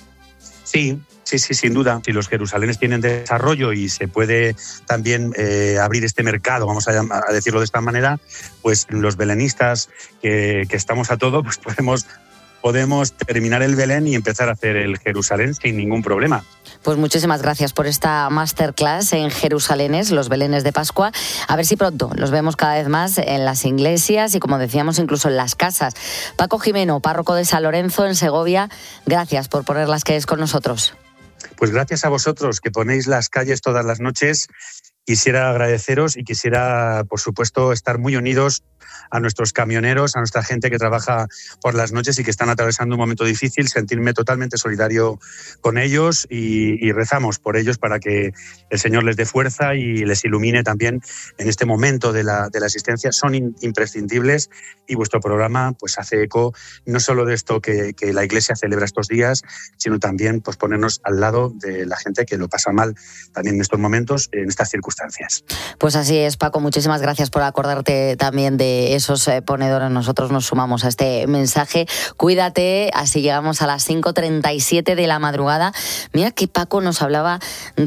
Sí, sin duda. Si los Jerusalenes tienen desarrollo y se puede también abrir este mercado, vamos a decirlo de esta manera, pues los belenistas que estamos a todo, pues podemos terminar el Belén y empezar a hacer el Jerusalén sin ningún problema. Pues muchísimas gracias por esta masterclass en Jerusalenes, los Belenes de Pascua. A ver si pronto los vemos cada vez más en las iglesias y, como decíamos, incluso en las casas. Paco Jimeno, párroco de San Lorenzo, en Segovia, gracias por poner las calles con nosotros. Pues gracias a vosotros, que ponéis las calles todas las noches. Quisiera agradeceros y quisiera, por supuesto, estar muy unidos a nuestros camioneros, a nuestra gente que trabaja por las noches y que están atravesando un momento difícil, sentirme totalmente solidario con ellos y rezamos por ellos para que el Señor les dé fuerza y les ilumine también en este momento de la existencia. Son imprescindibles y vuestro programa pues hace eco no solo de esto que la Iglesia celebra estos días, sino también pues ponernos al lado de la gente que lo pasa mal también en estos momentos, en estas circunstancias. Pues así es, Paco, muchísimas gracias por acordarte también de esos ponedores. Nosotros nos sumamos a este mensaje. Cuídate, así llegamos a las 5:37 de la madrugada. Mira que Paco nos hablaba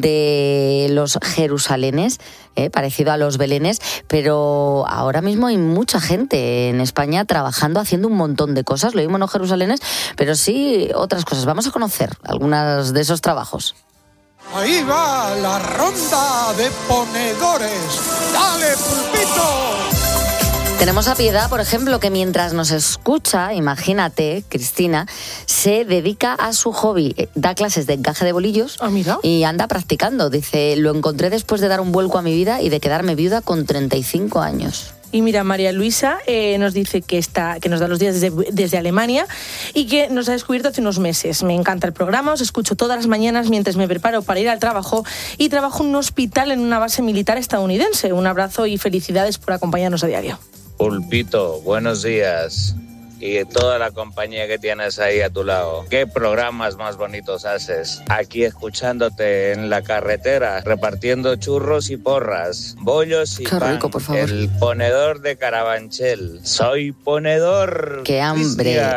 de los Jerusalenes, parecido a los Belenes, pero ahora mismo hay mucha gente en España trabajando, haciendo un montón de cosas. Lo mismo no Jerusalenes, pero sí otras cosas. Vamos a conocer algunos de esos trabajos. Ahí va la ronda de ponedores. ¡Dale, pulpito! Tenemos a Piedad, por ejemplo, que mientras nos escucha, imagínate, Cristina, se dedica a su hobby. Da clases de encaje de bolillos y anda practicando. Dice, lo encontré después de dar un vuelco a mi vida y de quedarme viuda con 35 años. Y mira, María Luisa nos dice que nos da los días desde Alemania y que nos ha descubierto hace unos meses. Me encanta el programa, os escucho todas las mañanas mientras me preparo para ir al trabajo y trabajo en un hospital en una base militar estadounidense. Un abrazo y felicidades por acompañarnos a diario. Pulpito, buenos días. Y toda la compañía que tienes ahí a tu lado. ¿Qué programas más bonitos haces? Aquí escuchándote en la carretera, repartiendo churros y porras, bollos y pan. Rico, por favor. El ponedor de Carabanchel. Soy ponedor. ¡Qué hambre! Cristian.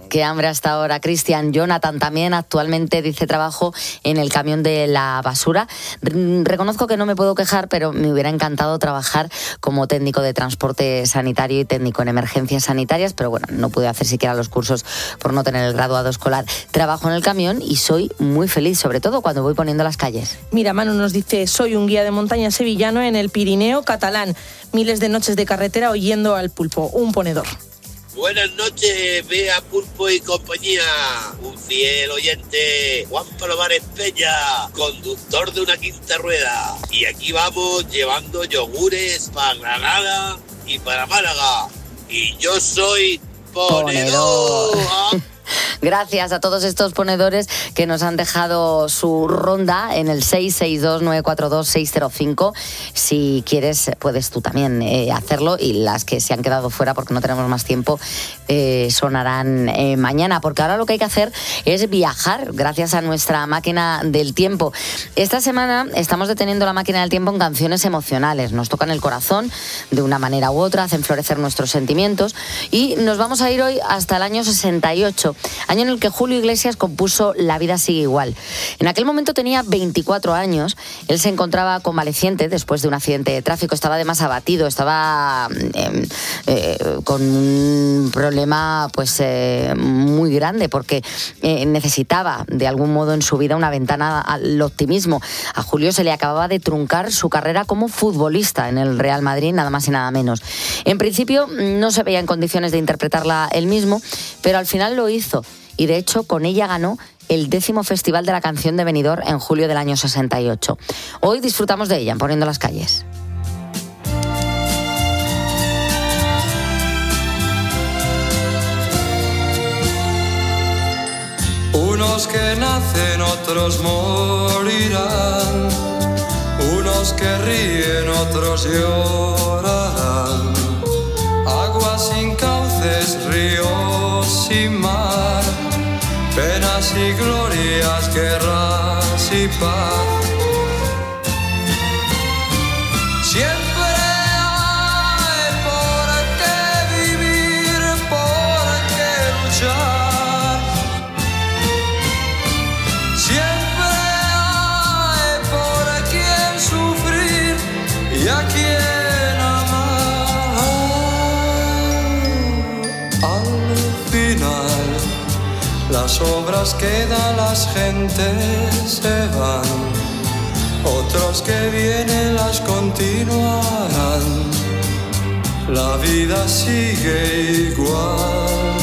Qué hambre hasta ahora. Cristian, Jonathan también actualmente dice trabajo en el camión de la basura. Reconozco que no me puedo quejar, pero me hubiera encantado trabajar como técnico de transporte sanitario y técnico en emergencias sanitarias, pero bueno, no pude hacer siquiera los cursos por no tener el graduado escolar. Trabajo en el camión y soy muy feliz, sobre todo cuando voy poniendo las calles. Mira, Manu nos dice, soy un guía de montaña sevillano en el Pirineo catalán. Miles de noches de carretera oyendo al Pulpo, un ponedor. Buenas noches, Bea, Pulpo y compañía. Un fiel oyente, Juan Palomares Peña, conductor de una quinta rueda. Y aquí vamos llevando yogures para Granada y para Málaga. Y yo soy ponedor. Gracias a todos estos ponedores que nos han dejado su ronda en el 662-942-605. Si quieres, puedes tú también hacerlo, y las que se han quedado fuera porque no tenemos más tiempo sonarán mañana, porque ahora lo que hay que hacer es viajar gracias a nuestra máquina del tiempo. Esta semana estamos deteniendo la máquina del tiempo en canciones emocionales. Nos tocan el corazón de una manera u otra, hacen florecer nuestros sentimientos, y nos vamos a ir hoy hasta el año 68. Año en el que Julio Iglesias compuso La vida sigue igual. En aquel momento tenía 24 años, él se encontraba convaleciente después de un accidente de tráfico, estaba además abatido, estaba con un problema pues muy grande, porque necesitaba de algún modo en su vida una ventana al optimismo. A Julio se le acababa de truncar su carrera como futbolista en el Real Madrid, nada más y nada menos. En principio no se veía en condiciones de interpretarla él mismo, pero al final lo hizo, y de hecho con ella ganó el 10º Festival de la Canción de Benidorm en julio del año 68. Hoy disfrutamos de ella en Poniendo las Calles. Unos que nacen, otros morirán. Unos que ríen, otros llorarán. Aguas sin cauces, ríos sin mar. Penas y glorias, guerras y paz. Siempre hay por qué vivir, por qué luchar. Siempre hay por quien sufrir y a quien amar. Al final las obras quedan, las gentes se van. Otros que vienen las continuarán. La vida sigue igual.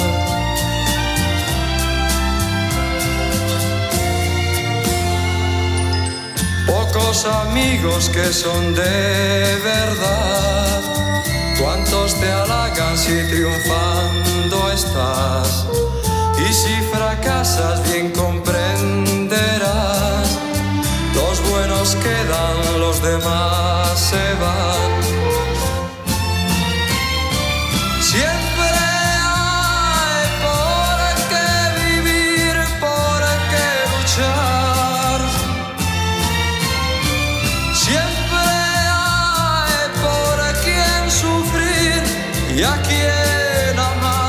Pocos amigos que son de verdad. Cuántos te halagan si triunfando estás. Y si fracasas bien comprenderás. Los buenos quedan, los demás se van. Siempre hay por qué vivir, por qué luchar. Siempre hay por quien sufrir y a quien amar.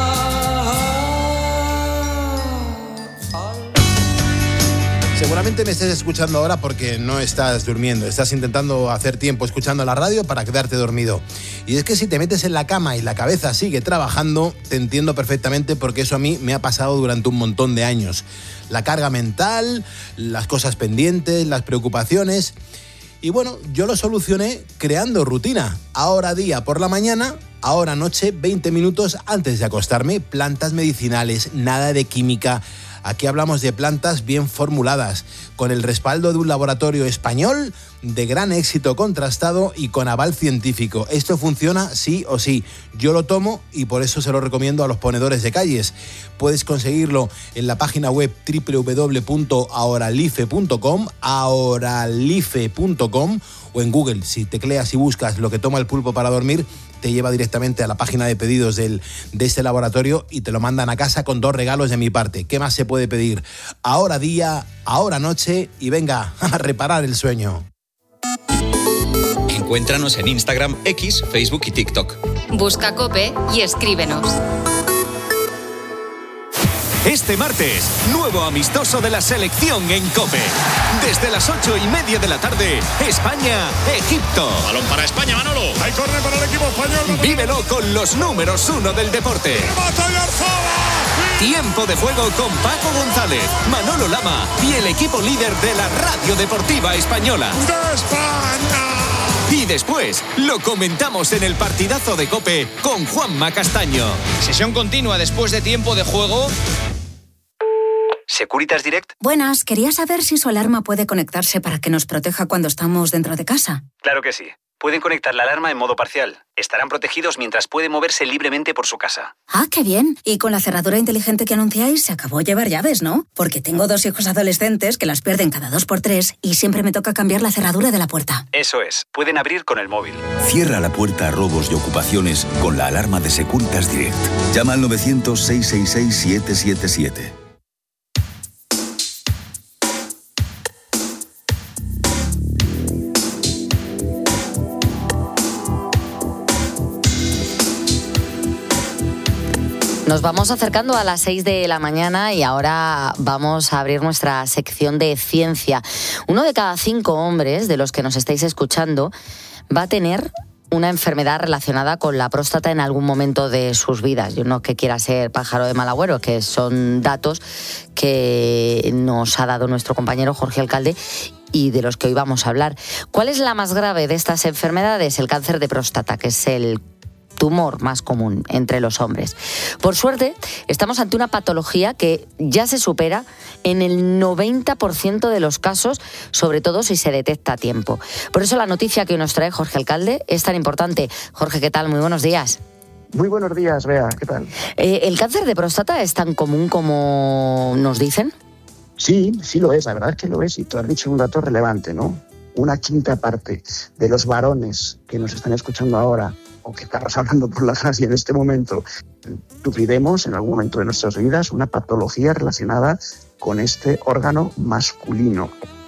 Seguramente me estés escuchando ahora porque no estás durmiendo, estás intentando hacer tiempo escuchando la radio para quedarte dormido. Y es que si te metes en la cama y la cabeza sigue trabajando, te entiendo perfectamente, porque eso a mí me ha pasado durante un montón de años. La carga mental, las cosas pendientes, las preocupaciones. Y bueno, yo lo solucioné creando rutina. Ahora día por la mañana, ahora noche, 20 minutos antes de acostarme. Plantas medicinales, nada de química. Aquí hablamos de plantas bien formuladas, con el respaldo de un laboratorio español de gran éxito contrastado y con aval científico. Esto funciona sí o sí. Yo lo tomo y por eso se lo recomiendo a los ponedores de calles. Puedes conseguirlo en la página web www.ahoralife.com, ahoralife.com, o en Google. Si tecleas y buscas lo que toma el pulpo para dormir, te lleva directamente a la página de pedidos de este laboratorio y te lo mandan a casa con 2 regalos de mi parte. ¿Qué más se puede pedir? Ahora día, ahora noche y venga a reparar el sueño. Encuéntranos en Instagram, X, Facebook y TikTok. Busca COPE y escríbenos. Este martes, nuevo amistoso de la selección en COPE. Desde las 8:30 de la tarde, España-Egipto. Balón para España, Manolo. Hay córner para el equipo español. Vívelo con los números 1 del deporte. Tiempo de juego con Paco González, Manolo Lama y el equipo líder de la Radio Deportiva Española. ¡De España! Y después lo comentamos en el partidazo de COPE con Juanma Castaño. Sesión continua después de tiempo de juego. ¿Securitas Direct? Buenas, quería saber si su alarma puede conectarse para que nos proteja cuando estamos dentro de casa. Claro que sí. Pueden conectar la alarma en modo parcial. Estarán protegidos mientras puede moverse libremente por su casa. Ah, qué bien. Y con la cerradura inteligente que anunciáis, se acabó llevar llaves, ¿no? Porque tengo 2 hijos adolescentes que las pierden cada 2x3 y siempre me toca cambiar la cerradura de la puerta. Eso es. Pueden abrir con el móvil. Cierra la puerta a robos y ocupaciones con la alarma de Securitas Direct. Llama al 900-666-777. Nos vamos acercando a las 6 de la mañana y ahora vamos a abrir nuestra sección de ciencia. 1 de cada 5 hombres de los que nos estáis escuchando va a tener una enfermedad relacionada con la próstata en algún momento de sus vidas. Yo no que quiera ser pájaro de mal agüero, que son datos que nos ha dado nuestro compañero Jorge Alcalde y de los que hoy vamos a hablar. ¿Cuál es la más grave de estas enfermedades? El cáncer de próstata, que es el tumor más común entre los hombres. Por suerte, estamos ante una patología que ya se supera en el 90% de los casos, sobre todo si se detecta a tiempo. Por eso la noticia que hoy nos trae Jorge Alcalde es tan importante. Jorge, ¿qué tal? Muy buenos días. Muy buenos días, Bea. ¿Qué tal? ¿El cáncer de próstata es tan común como nos dicen? Sí, sí lo es. La verdad es que lo es. Y tú has dicho un dato relevante, ¿no? 1/5 parte de los varones que nos están escuchando ahora o que estamos hablando por la radio en este momento, sufriremos en algún momento de nuestras vidas una patología relacionada con este órgano masculino.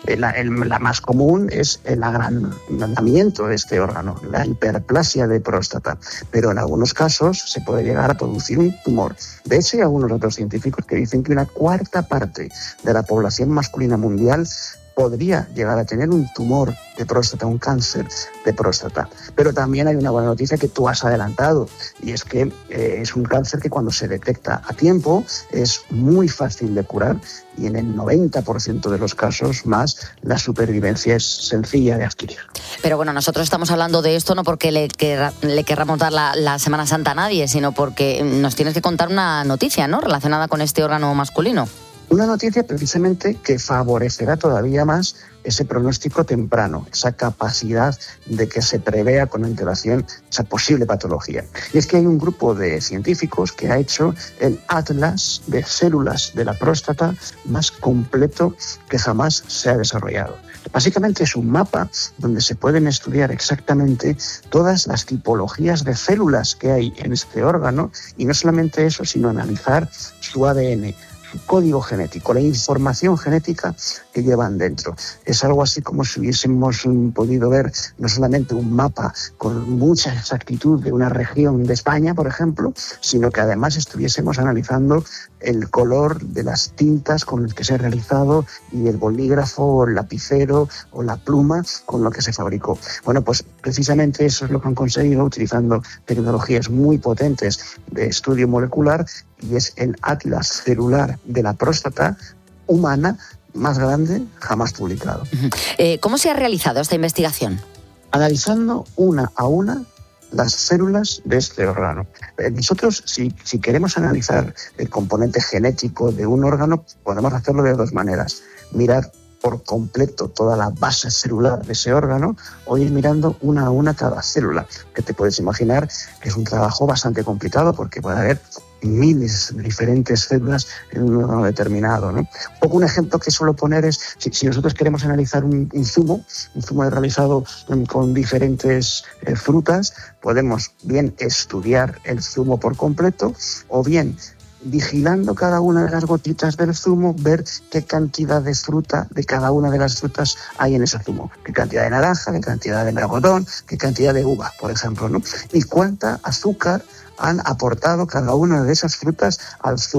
La más común es el agrandamiento de este órgano, la hiperplasia de próstata, pero en algunos casos se puede llegar a producir un tumor. De hecho, hay algunos otros científicos que dicen que 1/4 parte de la población masculina mundial podría llegar a tener un tumor de próstata, un cáncer de próstata. Pero también hay una buena noticia que tú has adelantado, y es que es un cáncer que cuando se detecta a tiempo es muy fácil de curar, y en el 90% de los casos más la supervivencia es sencilla de adquirir. Pero bueno, nosotros estamos hablando de esto no porque le querramos dar la Semana Santa a nadie, sino porque nos tienes que contar una noticia, ¿no?, relacionada con este órgano masculino. Una noticia precisamente que favorecerá todavía más ese pronóstico temprano, esa capacidad de que se prevea con antelación esa posible patología. Y es que hay un grupo de científicos que ha hecho el atlas de células de la próstata más completo que jamás se ha desarrollado. Básicamente es un mapa donde se pueden estudiar exactamente todas las tipologías de células que hay en este órgano, y no solamente eso, sino analizar su ADN, código genético, la información genética que llevan dentro. Es algo así como si hubiésemos podido ver no solamente un mapa con mucha exactitud de una región de España, por ejemplo, sino que además estuviésemos analizando el color de las tintas con las que se ha realizado y el bolígrafo, o el lapicero o la pluma con lo que se fabricó. Bueno, pues precisamente eso es lo que han conseguido utilizando tecnologías muy potentes de estudio molecular, y es el atlas celular de la próstata humana más grande jamás publicado. ¿Cómo se ha realizado esta investigación? Analizando una a una las células de este órgano. Nosotros, si queremos analizar el componente genético de un órgano, podemos hacerlo de 2 maneras. Mirar por completo toda la base celular de ese órgano, o ir mirando una a una cada célula, que te puedes imaginar que es un trabajo bastante complicado porque puede haber miles de diferentes células en un órgano determinado, ¿no? Un ejemplo que suelo poner es, si nosotros queremos analizar un zumo realizado con diferentes frutas, podemos bien estudiar el zumo por completo, o bien vigilando cada una de las gotitas del zumo, ver qué cantidad de fruta de cada una de las frutas hay en ese zumo. Qué cantidad de naranja, qué cantidad de melocotón, qué cantidad de uva, por ejemplo, ¿no? Y cuánta azúcar han aportado cada una de esas frutas al zumo.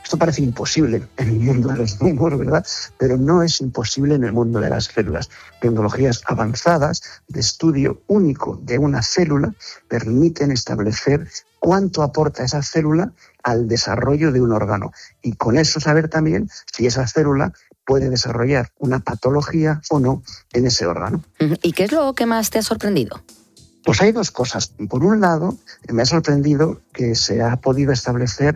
Esto parece imposible en el mundo de los números, ¿verdad? Pero no es imposible en el mundo de las células. Tecnologías avanzadas de estudio único de una célula permiten establecer cuánto aporta esa célula al desarrollo de un órgano y con eso saber también si esa célula puede desarrollar una patología o no en ese órgano. ¿Y qué es lo que más te ha sorprendido? Pues hay dos cosas. Por un lado, me ha sorprendido que se ha podido establecer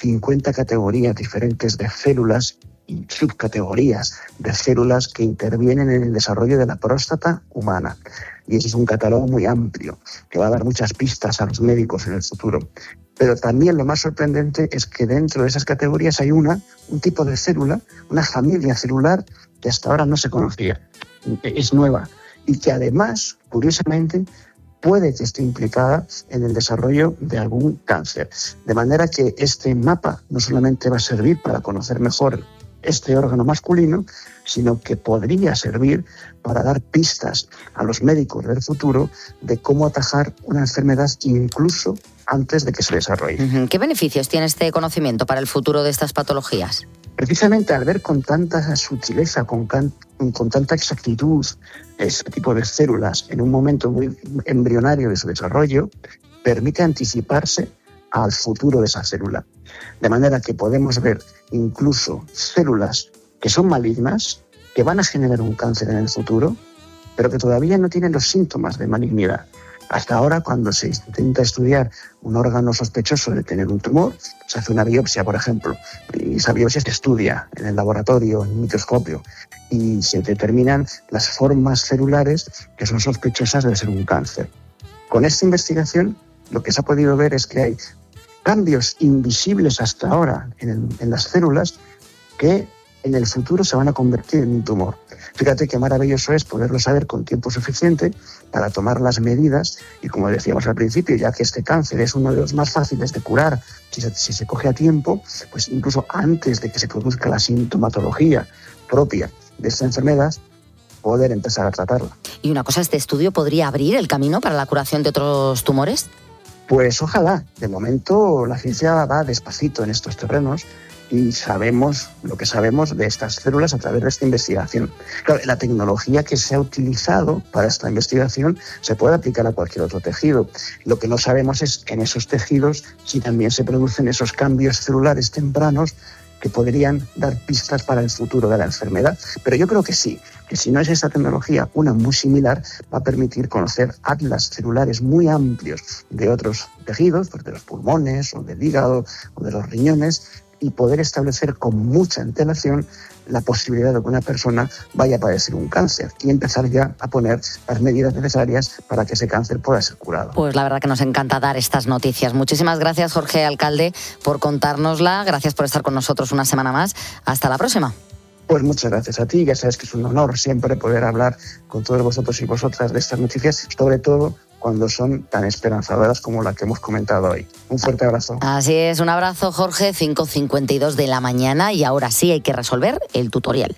50 categorías diferentes de células y subcategorías de células que intervienen en el desarrollo de la próstata humana. Y ese es un catálogo muy amplio que va a dar muchas pistas a los médicos en el futuro. Pero también lo más sorprendente es que dentro de esas categorías hay un tipo de célula, una familia celular que hasta ahora no se conocía. Es nueva y que además, curiosamente, puede que esté implicada en el desarrollo de algún cáncer. De manera que este mapa no solamente va a servir para conocer mejor este órgano masculino, sino que podría servir para dar pistas a los médicos del futuro de cómo atajar una enfermedad incluso antes de que se desarrolle. ¿Qué beneficios tiene este conocimiento para el futuro de estas patologías? Precisamente al ver con tanta sutileza, con tanta exactitud ese tipo de células en un momento muy embrionario de su desarrollo, permite anticiparse al futuro de esa célula. De manera que podemos ver incluso células que son malignas, que van a generar un cáncer en el futuro, pero que todavía no tienen los síntomas de malignidad. Hasta ahora, cuando se intenta estudiar un órgano sospechoso de tener un tumor, se hace una biopsia, por ejemplo, y esa biopsia se estudia en el laboratorio, en el microscopio, y se determinan las formas celulares que son sospechosas de ser un cáncer. Con esta investigación, lo que se ha podido ver es que hay cambios invisibles hasta ahora en las células que en el futuro se van a convertir en un tumor. Fíjate qué maravilloso es poderlo saber con tiempo suficiente para tomar las medidas y, como decíamos al principio, ya que este cáncer es uno de los más fáciles de curar si se coge a tiempo, pues incluso antes de que se produzca la sintomatología propia de esta enfermedad, poder empezar a tratarla. ¿Y una cosa, este estudio podría abrir el camino para la curación de otros tumores? Pues ojalá. De momento la ciencia va despacito en estos terrenos y sabemos lo que sabemos de estas células a través de esta investigación. Claro, la tecnología que se ha utilizado para esta investigación se puede aplicar a cualquier otro tejido. Lo que no sabemos es en esos tejidos si también se producen esos cambios celulares tempranos que podrían dar pistas para el futuro de la enfermedad. Pero yo creo que sí, que si no es esta tecnología, una muy similar, va a permitir conocer atlas celulares muy amplios de otros tejidos, pues de los pulmones o del hígado o de los riñones, y poder establecer con mucha antelación la posibilidad de que una persona vaya a padecer un cáncer y empezar ya a poner las medidas necesarias para que ese cáncer pueda ser curado. Pues la verdad que nos encanta dar estas noticias. Muchísimas gracias, Jorge Alcalde, por contárnosla. Gracias por estar con nosotros una semana más. Hasta la próxima. Pues muchas gracias a ti. Ya sabes que es un honor siempre poder hablar con todos vosotros y vosotras de estas noticias, sobre todo cuando son tan esperanzadoras como la que hemos comentado hoy. Un fuerte abrazo. Así es, un abrazo, Jorge, 5:52 de la mañana y ahora sí hay que resolver el tutorial.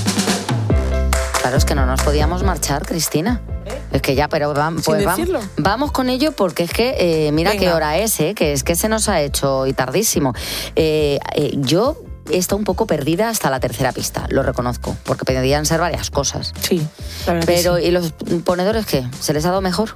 Claro, es que no nos podíamos marchar, Cristina. Es que ya, pero vamos con ello porque es que mira qué hora es, que es que se nos ha hecho hoy tardísimo. Yo he estado un poco perdida hasta la tercera pista, lo reconozco, porque podían ser varias cosas. Sí, la verdad. Pero que sí. ¿Y los ponedores qué? ¿Se les ha dado mejor?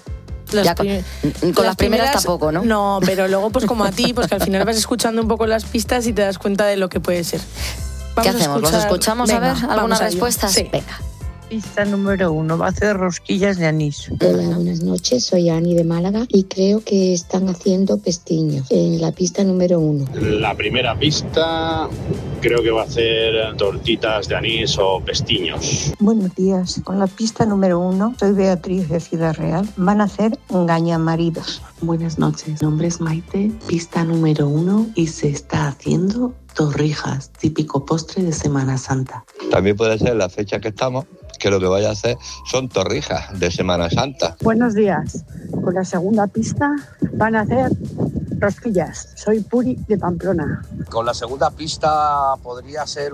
Con las primeras tampoco, ¿no? No, pero luego pues como a ti, pues que al final vas escuchando un poco las pistas y te das cuenta de lo que puede ser. ¿Qué hacemos? ¿Los escuchamos? Venga, a ver, algunas respuestas. Sí. Venga. Pista número 1, va a hacer rosquillas de anís. Hola, buenas noches, soy Ani de Málaga y creo que están haciendo pestiños en la pista número 1. La primera pista creo que va a hacer tortitas de anís o pestiños. Buenos días, con la pista número 1, soy Beatriz de Ciudad Real, van a hacer engañamaridos. Buenas noches, mi nombre es Maite, pista número 1 y se está haciendo torrijas, típico postre de Semana Santa. También puede ser la fecha que estamos, que lo que vaya a hacer son torrijas de Semana Santa. Buenos días. Con la segunda pista van a hacer rosquillas. Soy Puri de Pamplona. Con la segunda pista podría ser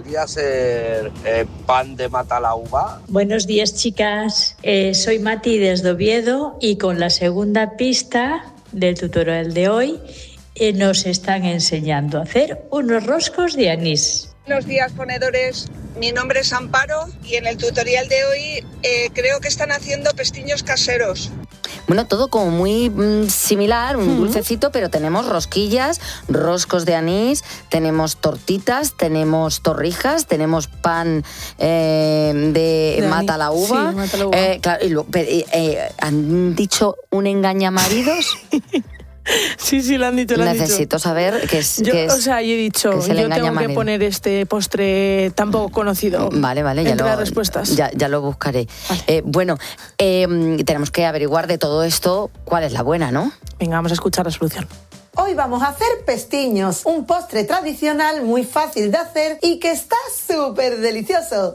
pan de matalauba. Buenos días, chicas. Soy Mati desde Oviedo y con la segunda pista del tutorial de hoy nos están enseñando a hacer unos roscos de anís. Buenos días, ponedores. Mi nombre es Amparo y en el tutorial de hoy creo que están haciendo pestiños caseros. Bueno, todo como muy similar, un dulcecito, pero tenemos rosquillas, roscos de anís, tenemos tortitas, tenemos torrijas, tenemos pan de mata la uva. Sí, mata la uva. Claro, y luego, ¿han dicho un engañamaridos? Sí, lo han dicho. Necesito saber qué es. Yo he dicho, yo tengo que poner este postre tan poco conocido. Vale, entre las respuestas. Ya lo buscaré. Vale. Tenemos que averiguar de todo esto cuál es la buena, ¿no? Venga, vamos a escuchar la solución. Hoy vamos a hacer pestiños, un postre tradicional muy fácil de hacer y que está súper delicioso.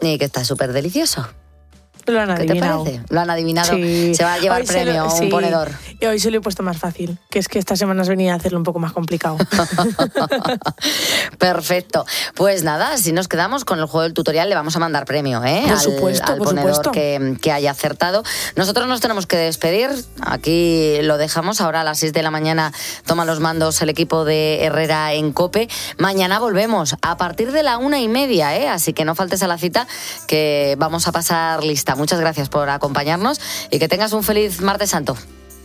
Lo han adivinado. ¿Qué te parece? Lo han adivinado. Sí. Se va a llevar premio un ponedor. Y hoy se lo he puesto más fácil, que es que estas semanas venía a hacerlo un poco más complicado. Perfecto. Pues nada, si nos quedamos con el juego del tutorial, le vamos a mandar premio, Por supuesto, al ponedor que haya acertado. Nosotros nos tenemos que despedir. Aquí lo dejamos. Ahora a las 6 de la mañana toma los mandos el equipo de Herrera en COPE. Mañana volvemos a partir de la 1:30, Así que no faltes a la cita, que vamos a pasar lista. Muchas gracias por acompañarnos y que tengas un feliz Martes Santo.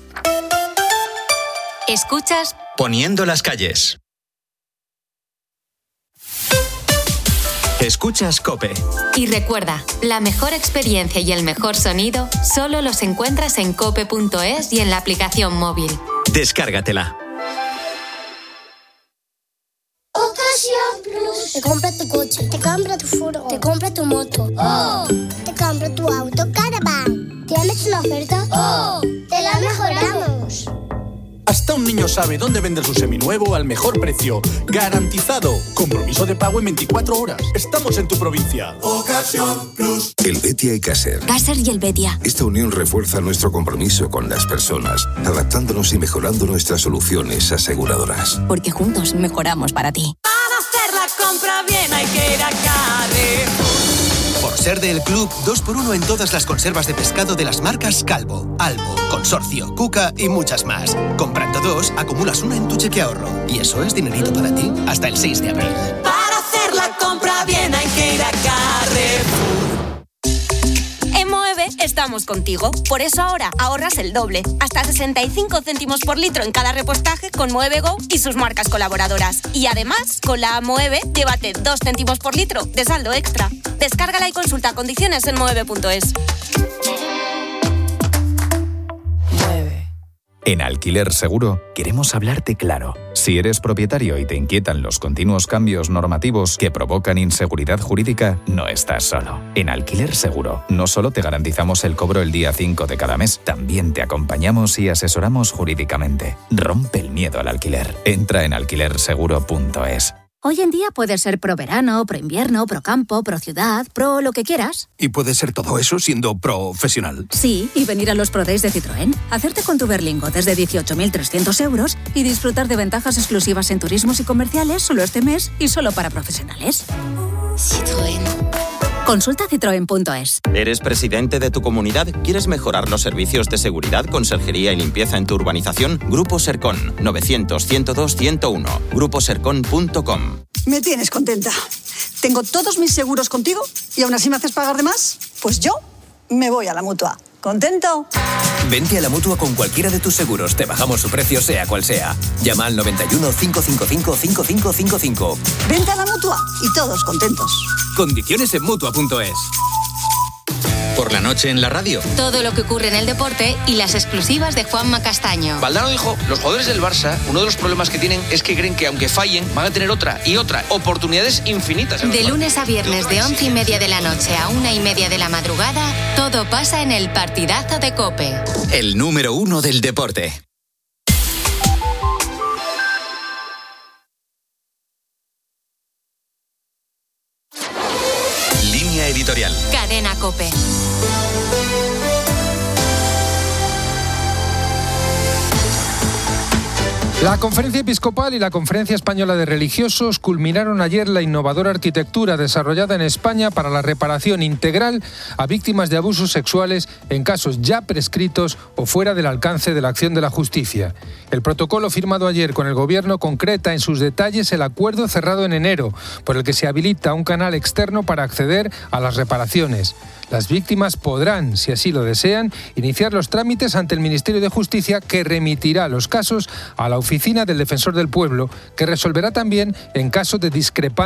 Escuchas Poniendo las calles. Escuchas COPE. y recuerda, la mejor experiencia y el mejor sonido solo los encuentras en cope.es y en la aplicación móvil. Descárgatela. Ocasión Plus. Te compra tu coche, te compra tu furgo, te compra tu moto. ¡Oh! Te compra tu auto Caravan. ¿Tienes una oferta? ¡Oh! ¡Te la mejoramos! Hasta un niño sabe dónde vender su seminuevo al mejor precio. ¡Garantizado! Compromiso de pago en 24 horas. Estamos en tu provincia. Ocasión Plus. El Betia y Caser. Caser y el Betia. Esta unión refuerza nuestro compromiso con las personas, adaptándonos y mejorando nuestras soluciones aseguradoras. Porque juntos mejoramos para ti. Para hacer la compra bien hay que ir a Carrefour. Por ser del club, 2x1 en todas las conservas de pescado de las marcas Calvo, Albo, Consorcio, Cuca y muchas más. Comprando 2, acumulas 1 en tu cheque ahorro. Y eso es dinerito para ti hasta el 6 de abril. Para hacer la compra bien hay que ir a Carrefour. En Moeve estamos contigo. Por eso ahora ahorras el doble. Hasta 65 céntimos por litro en cada repostaje con Moeve Go y sus marcas colaboradoras. Y además, con la Moeve, llévate 2 céntimos por litro de saldo extra. Descárgala y consulta condiciones en moeve.es. En Alquiler Seguro queremos hablarte claro. Si eres propietario y te inquietan los continuos cambios normativos que provocan inseguridad jurídica, no estás solo. En Alquiler Seguro no solo te garantizamos el cobro el día 5 de cada mes, también te acompañamos y asesoramos jurídicamente. Rompe el miedo al alquiler. Entra en alquilerseguro.es. Hoy en día puedes ser pro verano, pro invierno, pro campo, pro ciudad, pro lo que quieras. ¿Y puede ser todo eso siendo profesional? Sí, y venir a los Pro Days de Citroën, hacerte con tu Berlingo desde 18.300 euros y disfrutar de ventajas exclusivas en turismos y comerciales solo este mes y solo para profesionales. Citroën. Consulta citroen.es. ¿Eres presidente de tu comunidad? ¿Quieres mejorar los servicios de seguridad, conserjería y limpieza en tu urbanización? Grupo Sercon, 900-102-101. gruposercon.com. Me tienes contenta. Tengo todos mis seguros contigo y aún así me haces pagar de más. Pues yo me voy a la Mutua. ¿Contento? Vente a la Mutua con cualquiera de tus seguros. Te bajamos su precio sea cual sea. Llama al 91 555 5555. Vente a la Mutua y todos contentos. Condiciones en Mutua.es. Por la noche en la radio. Todo lo que ocurre en el deporte y las exclusivas de Juanma Castaño. Valdano dijo, los jugadores del Barça, uno de los problemas que tienen es que creen que aunque fallen, van a tener otra y otra. Oportunidades infinitas. De lunes a viernes de 11:30 de la noche a 1:30 de la madrugada, todo pasa en el partidazo de COPE. El número 1 del deporte. Línea editorial. Cadena COPE. La Conferencia Episcopal y la Conferencia Española de Religiosos culminaron ayer la innovadora arquitectura desarrollada en España para la reparación integral a víctimas de abusos sexuales en casos ya prescritos o fuera del alcance de la acción de la justicia. El protocolo firmado ayer con el Gobierno concreta en sus detalles el acuerdo cerrado en enero, por el que se habilita un canal externo para acceder a las reparaciones. Las víctimas podrán, si así lo desean, iniciar los trámites ante el Ministerio de Justicia, que remitirá los casos a la Oficina del Defensor del Pueblo, que resolverá también en caso de discrepancia